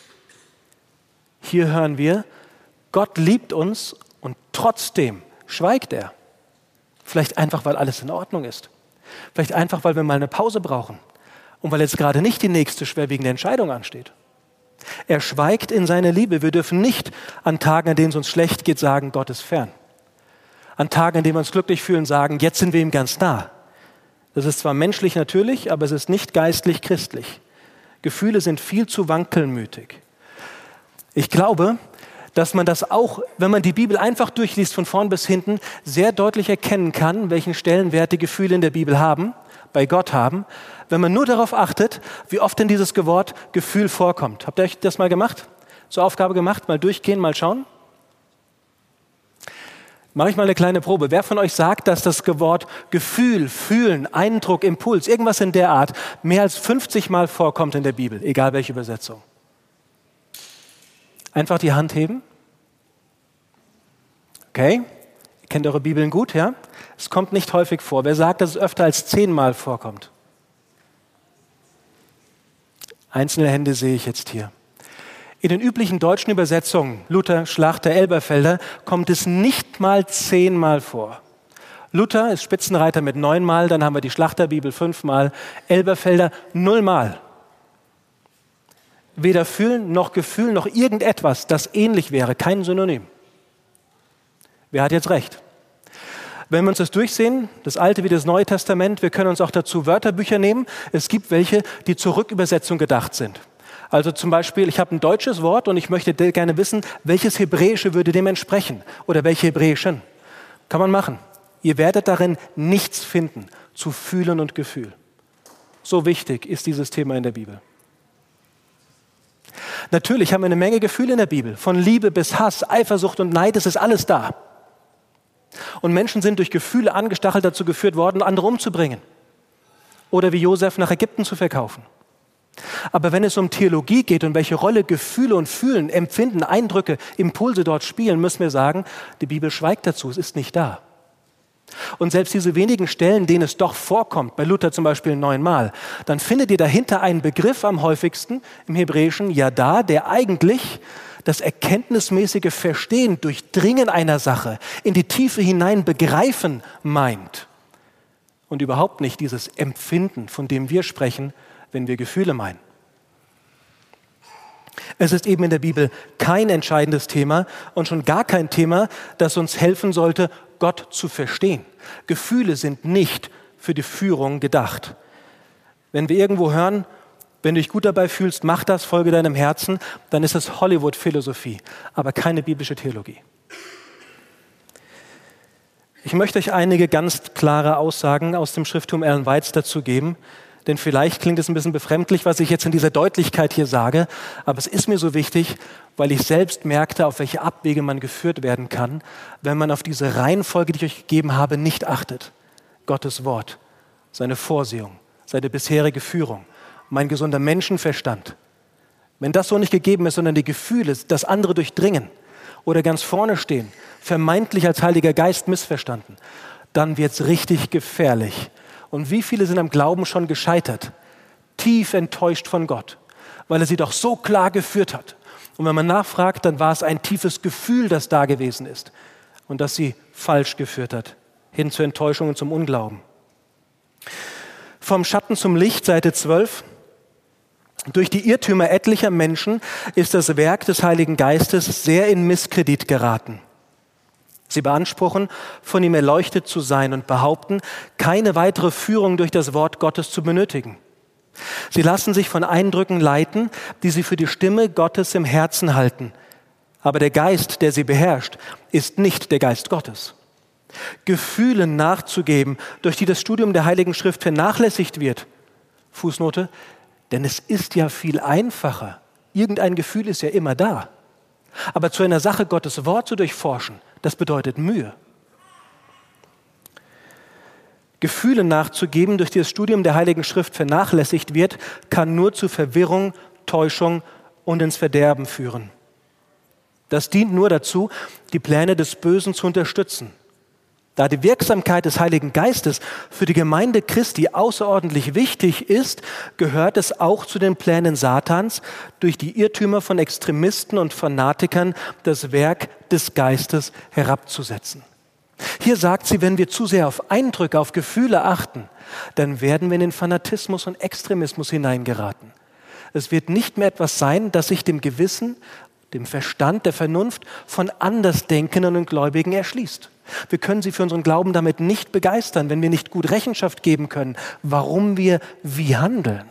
Hier hören wir, Gott liebt uns und trotzdem schweigt er. Vielleicht einfach, weil alles in Ordnung ist. Vielleicht einfach, weil wir mal eine Pause brauchen. Und weil jetzt gerade nicht die nächste schwerwiegende Entscheidung ansteht. Er schweigt in seiner Liebe. Wir dürfen nicht an Tagen, an denen es uns schlecht geht, sagen, Gott ist fern. An Tagen, an denen wir uns glücklich fühlen, sagen, jetzt sind wir ihm ganz nah. Das ist zwar menschlich natürlich, aber es ist nicht geistlich christlich. Gefühle sind viel zu wankelmütig. Ich glaube, dass man das auch, wenn man die Bibel einfach durchliest, von vorn bis hinten, sehr deutlich erkennen kann, welchen Stellenwert die Gefühle in der Bibel haben, bei Gott haben, wenn man nur darauf achtet, wie oft denn dieses Wort Gefühl vorkommt. Habt ihr euch das mal gemacht? Zur Aufgabe gemacht? Mal durchgehen, mal schauen? Mache ich mal eine kleine Probe. Wer von euch sagt, dass das Wort Gefühl, Fühlen, Eindruck, Impuls, irgendwas in der Art mehr als fünfzig Mal vorkommt in der Bibel, egal welche Übersetzung? Einfach die Hand heben. Okay, ihr kennt eure Bibeln gut, ja? Es kommt nicht häufig vor. Wer sagt, dass es öfter als zehnmal vorkommt? Einzelne Hände sehe ich jetzt hier. In den üblichen deutschen Übersetzungen, Luther, Schlachter, Elberfelder, kommt es nicht mal zehnmal vor. Luther ist Spitzenreiter mit neunmal, dann haben wir die Schlachterbibel fünfmal, Elberfelder nullmal. Weder Fühlen noch Gefühl noch irgendetwas, das ähnlich wäre, kein Synonym. Wer hat jetzt recht? Wenn wir uns das durchsehen, das Alte wie das Neue Testament, wir können uns auch dazu Wörterbücher nehmen. Es gibt welche, die zur Rückübersetzung gedacht sind. Also zum Beispiel, ich habe ein deutsches Wort und ich möchte gerne wissen, welches Hebräische würde dem entsprechen oder welche Hebräischen. Kann man machen. Ihr werdet darin nichts finden zu Fühlen und Gefühl. So wichtig ist dieses Thema in der Bibel. Natürlich haben wir eine Menge Gefühle in der Bibel. Von Liebe bis Hass, Eifersucht und Neid, es ist alles da. Und Menschen sind durch Gefühle angestachelt dazu geführt worden, andere umzubringen. Oder wie Josef nach Ägypten zu verkaufen. Aber wenn es um Theologie geht und welche Rolle Gefühle und Fühlen, Empfinden, Eindrücke, Impulse dort spielen, müssen wir sagen, die Bibel schweigt dazu, es ist nicht da. Und selbst diese wenigen Stellen, denen es doch vorkommt, bei Luther zum Beispiel neunmal, dann findet ihr dahinter einen Begriff am häufigsten im Hebräischen, Yada, der eigentlich das erkenntnismäßige Verstehen, Durchdringen einer Sache, in die Tiefe hinein begreifen meint. Und überhaupt nicht dieses Empfinden, von dem wir sprechen, wenn wir Gefühle meinen. Es ist eben in der Bibel kein entscheidendes Thema und schon gar kein Thema, das uns helfen sollte, Gott zu verstehen. Gefühle sind nicht für die Führung gedacht. Wenn wir irgendwo hören, wenn du dich gut dabei fühlst, mach das, folge deinem Herzen, dann ist es Hollywood-Philosophie, aber keine biblische Theologie. Ich möchte euch einige ganz klare Aussagen aus dem Schrifttum Ellen Whites dazu geben, denn vielleicht klingt es ein bisschen befremdlich, was ich jetzt in dieser Deutlichkeit hier sage, aber es ist mir so wichtig, weil ich selbst merkte, auf welche Abwege man geführt werden kann, wenn man auf diese Reihenfolge, die ich euch gegeben habe, nicht achtet. Gottes Wort, seine Vorsehung, seine bisherige Führung, mein gesunder Menschenverstand. Wenn das so nicht gegeben ist, sondern die Gefühle, das andere durchdringen oder ganz vorne stehen, vermeintlich als Heiliger Geist missverstanden, dann wird es richtig gefährlich. Und wie viele sind am Glauben schon gescheitert, tief enttäuscht von Gott, weil er sie doch so klar geführt hat. Und wenn man nachfragt, dann war es ein tiefes Gefühl, das da gewesen ist und das sie falsch geführt hat, hin zur Enttäuschung und zum Unglauben. Vom Schatten zum Licht, Seite zwölf. Durch die Irrtümer etlicher Menschen ist das Werk des Heiligen Geistes sehr in Misskredit geraten. Sie beanspruchen, von ihm erleuchtet zu sein und behaupten, keine weitere Führung durch das Wort Gottes zu benötigen. Sie lassen sich von Eindrücken leiten, die sie für die Stimme Gottes im Herzen halten. Aber der Geist, der sie beherrscht, ist nicht der Geist Gottes. Gefühlen nachzugeben, durch die das Studium der Heiligen Schrift vernachlässigt wird. Fußnote, denn es ist ja viel einfacher. Irgendein Gefühl ist ja immer da. Aber zu einer Sache Gottes Wort zu durchforschen, das bedeutet Mühe. Gefühle nachzugeben, durch die das Studium der Heiligen Schrift vernachlässigt wird, kann nur zu Verwirrung, Täuschung und ins Verderben führen. Das dient nur dazu, die Pläne des Bösen zu unterstützen. Da die Wirksamkeit des Heiligen Geistes für die Gemeinde Christi außerordentlich wichtig ist, gehört es auch zu den Plänen Satans, durch die Irrtümer von Extremisten und Fanatikern das Werk des Geistes herabzusetzen. Hier sagt sie, wenn wir zu sehr auf Eindrücke, auf Gefühle achten, dann werden wir in den Fanatismus und Extremismus hineingeraten. Es wird nicht mehr etwas sein, das sich dem Gewissen, dem Verstand, der Vernunft von Andersdenkenden und Gläubigen erschließt. Wir können sie für unseren Glauben damit nicht begeistern, wenn wir nicht gut Rechenschaft geben können, warum wir wie handeln.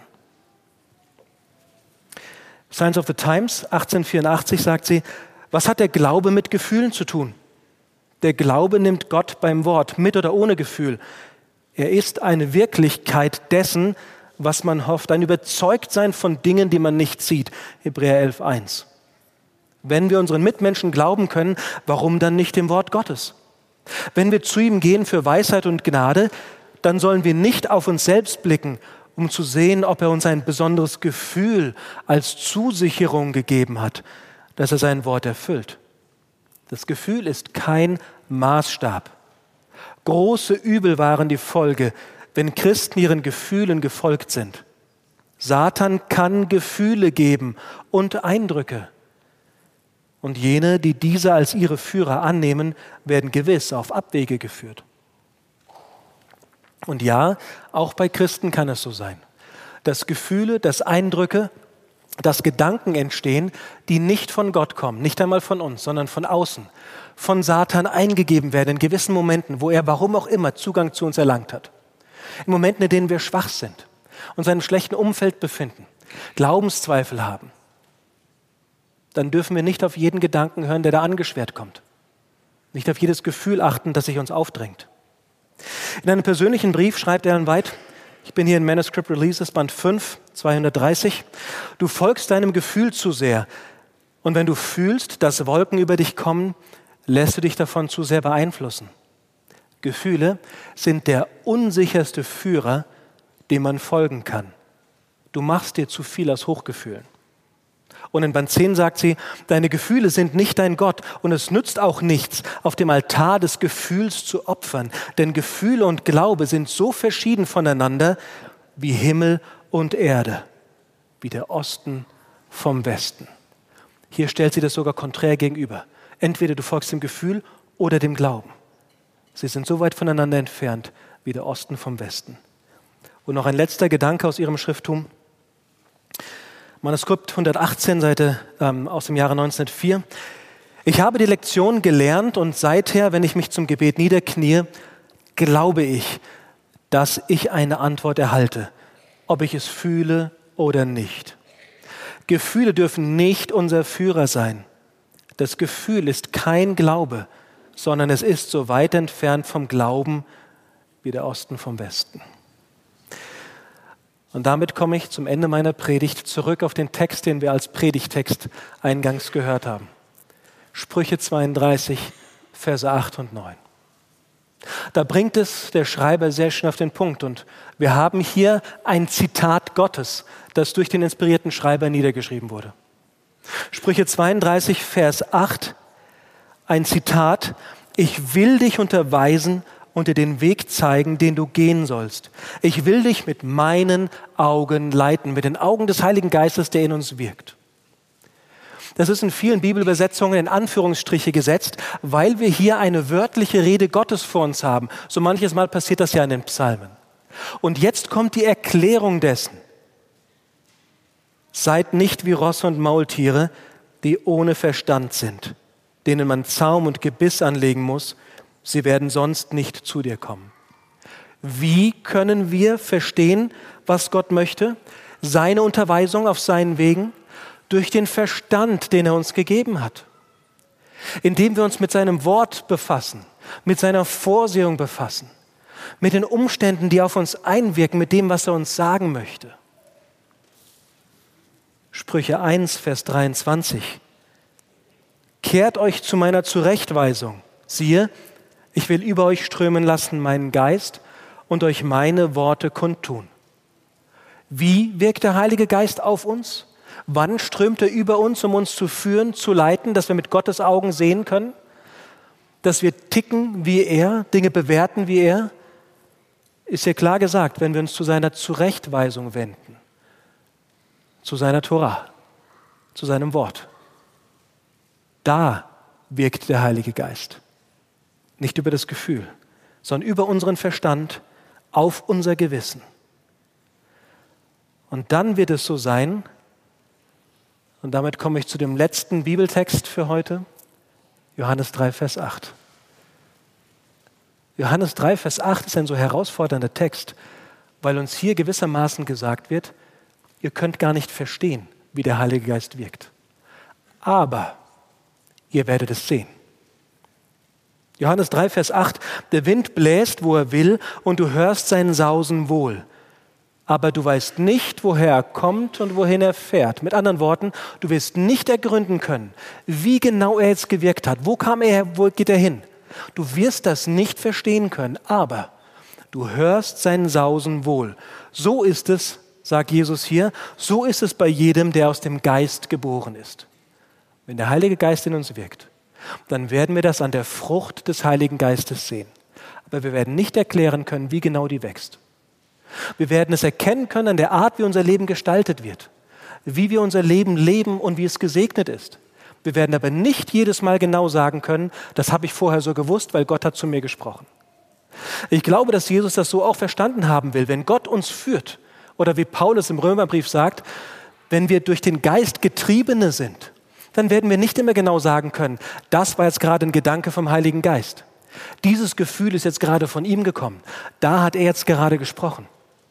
Signs of the Times, achtzehnhundertvierundachtzig, sagt sie, was hat der Glaube mit Gefühlen zu tun? Der Glaube nimmt Gott beim Wort, mit oder ohne Gefühl. Er ist eine Wirklichkeit dessen, was man hofft, ein Überzeugtsein von Dingen, die man nicht sieht. Hebräer elf, eins. Wenn wir unseren Mitmenschen glauben können, warum dann nicht dem Wort Gottes? Wenn wir zu ihm gehen für Weisheit und Gnade, dann sollen wir nicht auf uns selbst blicken, um zu sehen, ob er uns ein besonderes Gefühl als Zusicherung gegeben hat, dass er sein Wort erfüllt. Das Gefühl ist kein Maßstab. Große Übel waren die Folge, wenn Christen ihren Gefühlen gefolgt sind. Satan kann Gefühle geben und Eindrücke. Und jene, die diese als ihre Führer annehmen, werden gewiss auf Abwege geführt. Und ja, auch bei Christen kann es so sein, dass Gefühle, dass Eindrücke, dass Gedanken entstehen, die nicht von Gott kommen, nicht einmal von uns, sondern von außen, von Satan eingegeben werden in gewissen Momenten, wo er warum auch immer Zugang zu uns erlangt hat. In Momenten, in denen wir schwach sind, uns in einem schlechten Umfeld befinden, Glaubenszweifel haben. Dann dürfen wir nicht auf jeden Gedanken hören, der da angeschwärzt kommt. Nicht auf jedes Gefühl achten, das sich uns aufdrängt. In einem persönlichen Brief schreibt Ellen White, ich bin hier in Manuscript Releases, Band fünf, zweihundertdreißig, du folgst deinem Gefühl zu sehr und wenn du fühlst, dass Wolken über dich kommen, lässt du dich davon zu sehr beeinflussen. Gefühle sind der unsicherste Führer, dem man folgen kann. Du machst dir zu viel aus Hochgefühlen. Und in Band zehn sagt sie, deine Gefühle sind nicht dein Gott und es nützt auch nichts, auf dem Altar des Gefühls zu opfern. Denn Gefühle und Glaube sind so verschieden voneinander wie Himmel und Erde, wie der Osten vom Westen. Hier stellt sie das sogar konträr gegenüber. Entweder du folgst dem Gefühl oder dem Glauben. Sie sind so weit voneinander entfernt wie der Osten vom Westen. Und noch ein letzter Gedanke aus ihrem Schrifttum. Manuskript hundertachtzehn, Seite ähm, aus dem Jahre neunzehnhundertvier. Ich habe die Lektion gelernt und seither, wenn ich mich zum Gebet niederknie, glaube ich, dass ich eine Antwort erhalte, ob ich es fühle oder nicht. Gefühle dürfen nicht unser Führer sein. Das Gefühl ist kein Glaube, sondern es ist so weit entfernt vom Glauben wie der Osten vom Westen. Und damit komme ich zum Ende meiner Predigt zurück auf den Text, den wir als Predigtext eingangs gehört haben. Sprüche zweiunddreißig, Verse acht und neun. Da bringt es der Schreiber sehr schön auf den Punkt. Und wir haben hier ein Zitat Gottes, das durch den inspirierten Schreiber niedergeschrieben wurde. Sprüche zweiunddreißig, Vers acht, ein Zitat: Ich will dich unterweisen und dir den Weg zeigen, den du gehen sollst. Ich will dich mit meinen Augen leiten, mit den Augen des Heiligen Geistes, der in uns wirkt. Das ist in vielen Bibelübersetzungen in Anführungsstriche gesetzt, weil wir hier eine wörtliche Rede Gottes vor uns haben. So manches Mal passiert das ja in den Psalmen. Und jetzt kommt die Erklärung dessen. Seid nicht wie Rosse und Maultiere, die ohne Verstand sind, denen man Zaum und Gebiss anlegen muss, sie werden sonst nicht zu dir kommen. Wie können wir verstehen, was Gott möchte? Seine Unterweisung auf seinen Wegen? Durch den Verstand, den er uns gegeben hat. Indem wir uns mit seinem Wort befassen, mit seiner Vorsehung befassen, mit den Umständen, die auf uns einwirken, mit dem, was er uns sagen möchte. Sprüche eins, Vers dreiundzwanzig. Kehrt euch zu meiner Zurechtweisung. Siehe, ich will über euch strömen lassen meinen Geist und euch meine Worte kundtun. Wie wirkt der Heilige Geist auf uns? Wann strömt er über uns, um uns zu führen, zu leiten, dass wir mit Gottes Augen sehen können? Dass wir ticken wie er, Dinge bewerten wie er? Ist ja klar gesagt, wenn wir uns zu seiner Zurechtweisung wenden, zu seiner Tora, zu seinem Wort. Da wirkt der Heilige Geist. Nicht über das Gefühl, sondern über unseren Verstand auf unser Gewissen. Und dann wird es so sein, und damit komme ich zu dem letzten Bibeltext für heute, Johannes drei, Vers acht. Johannes drei, Vers acht ist ein so herausfordernder Text, weil uns hier gewissermaßen gesagt wird, ihr könnt gar nicht verstehen, wie der Heilige Geist wirkt. Aber ihr werdet es sehen. Johannes drei, Vers acht, der Wind bläst, wo er will, und du hörst sein Sausen wohl. Aber du weißt nicht, woher er kommt und wohin er fährt. Mit anderen Worten, du wirst nicht ergründen können, wie genau er jetzt gewirkt hat. Wo kam er her, wo geht er hin? Du wirst das nicht verstehen können, aber du hörst sein Sausen wohl. So ist es, sagt Jesus hier, so ist es bei jedem, der aus dem Geist geboren ist. Wenn der Heilige Geist in uns wirkt, dann werden wir das an der Frucht des Heiligen Geistes sehen. Aber wir werden nicht erklären können, wie genau die wächst. Wir werden es erkennen können an der Art, wie unser Leben gestaltet wird, wie wir unser Leben leben und wie es gesegnet ist. Wir werden aber nicht jedes Mal genau sagen können, das habe ich vorher so gewusst, weil Gott hat zu mir gesprochen. Ich glaube, dass Jesus das so auch verstanden haben will. Wenn Gott uns führt, oder wie Paulus im Römerbrief sagt, wenn wir durch den Geist Getriebene sind, dann werden wir nicht immer genau sagen können, das war jetzt gerade ein Gedanke vom Heiligen Geist. Dieses Gefühl ist jetzt gerade von ihm gekommen. Da hat er jetzt gerade gesprochen.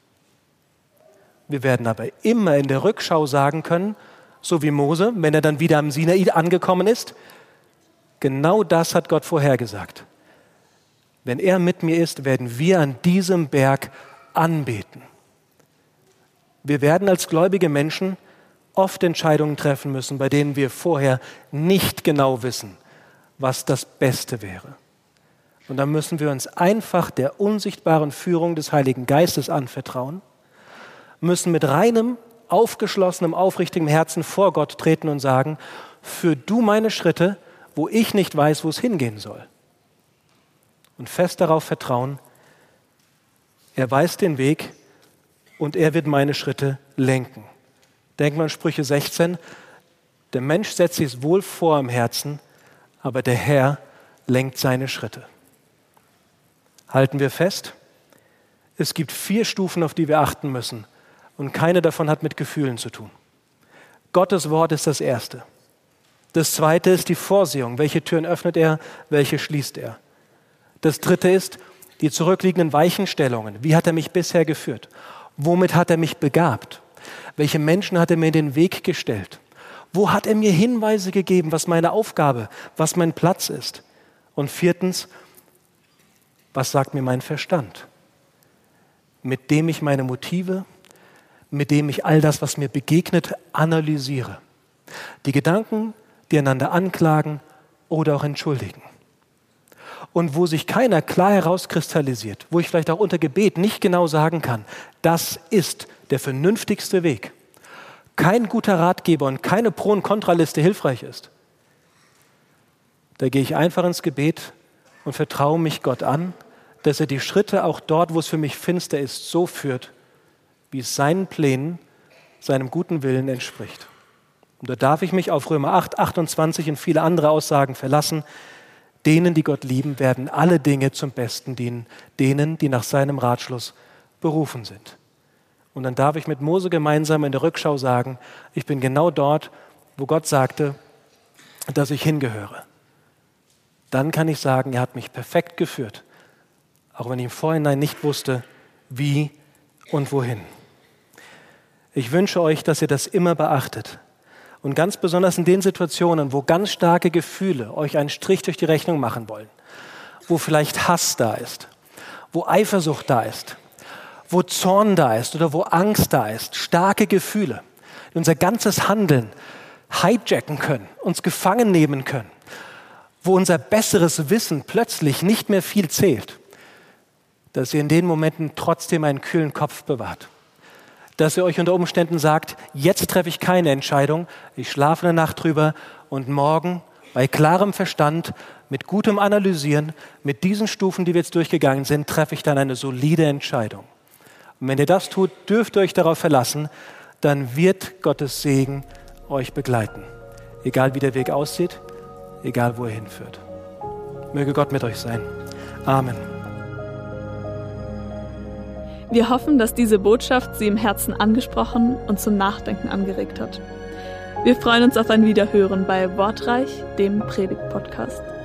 Wir werden aber immer in der Rückschau sagen können, so wie Mose, wenn er dann wieder am Sinai angekommen ist, genau das hat Gott vorhergesagt. Wenn er mit mir ist, werden wir an diesem Berg anbeten. Wir werden als gläubige Menschen oft Entscheidungen treffen müssen, bei denen wir vorher nicht genau wissen, was das Beste wäre. Und dann müssen wir uns einfach der unsichtbaren Führung des Heiligen Geistes anvertrauen, müssen mit reinem, aufgeschlossenem, aufrichtigem Herzen vor Gott treten und sagen, führ du meine Schritte, wo ich nicht weiß, wo es hingehen soll. Und fest darauf vertrauen, er weiß den Weg und er wird meine Schritte lenken. Denkt man an Sprüche sechzehn, der Mensch setzt sich es wohl vor im Herzen, aber der Herr lenkt seine Schritte. Halten wir fest, es gibt vier Stufen, auf die wir achten müssen und keine davon hat mit Gefühlen zu tun. Gottes Wort ist das Erste. Das Zweite ist die Vorsehung. Welche Türen öffnet er, welche schließt er? Das Dritte ist die zurückliegenden Weichenstellungen. Wie hat er mich bisher geführt? Womit hat er mich begabt? Welche Menschen hat er mir in den Weg gestellt? Wo hat er mir Hinweise gegeben, was meine Aufgabe, was mein Platz ist? Und viertens, was sagt mir mein Verstand? Mit dem ich meine Motive, mit dem ich all das, was mir begegnet, analysiere. Die Gedanken, die einander anklagen oder auch entschuldigen. Und wo sich keiner klar herauskristallisiert, wo ich vielleicht auch unter Gebet nicht genau sagen kann, das ist der vernünftigste Weg. Kein guter Ratgeber und keine Pro- und Kontraliste hilfreich ist. Da gehe ich einfach ins Gebet und vertraue mich Gott an, dass er die Schritte auch dort, wo es für mich finster ist, so führt, wie es seinen Plänen, seinem guten Willen entspricht. Und da darf ich mich auf Römer acht, achtundzwanzig und viele andere Aussagen verlassen. Denen, die Gott lieben, werden alle Dinge zum Besten dienen, denen, die nach seinem Ratschluss berufen sind. Und dann darf ich mit Mose gemeinsam in der Rückschau sagen, ich bin genau dort, wo Gott sagte, dass ich hingehöre. Dann kann ich sagen, er hat mich perfekt geführt, auch wenn ich im Vorhinein nicht wusste, wie und wohin. Ich wünsche euch, dass ihr das immer beachtet. Und ganz besonders in den Situationen, wo ganz starke Gefühle euch einen Strich durch die Rechnung machen wollen, wo vielleicht Hass da ist, wo Eifersucht da ist, wo Zorn da ist oder wo Angst da ist, starke Gefühle, die unser ganzes Handeln hijacken können, uns gefangen nehmen können, wo unser besseres Wissen plötzlich nicht mehr viel zählt, dass ihr in den Momenten trotzdem einen kühlen Kopf bewahrt. Dass ihr euch unter Umständen sagt, jetzt treffe ich keine Entscheidung, ich schlafe eine Nacht drüber und morgen bei klarem Verstand, mit gutem Analysieren, mit diesen Stufen, die wir jetzt durchgegangen sind, treffe ich dann eine solide Entscheidung. Und wenn ihr das tut, dürft ihr euch darauf verlassen, dann wird Gottes Segen euch begleiten. Egal wie der Weg aussieht, egal wo er hinführt. Möge Gott mit euch sein. Amen.
Wir hoffen, dass diese Botschaft Sie im Herzen angesprochen und zum Nachdenken angeregt hat. Wir freuen uns auf ein Wiederhören bei Wortreich, dem Predigt-Podcast.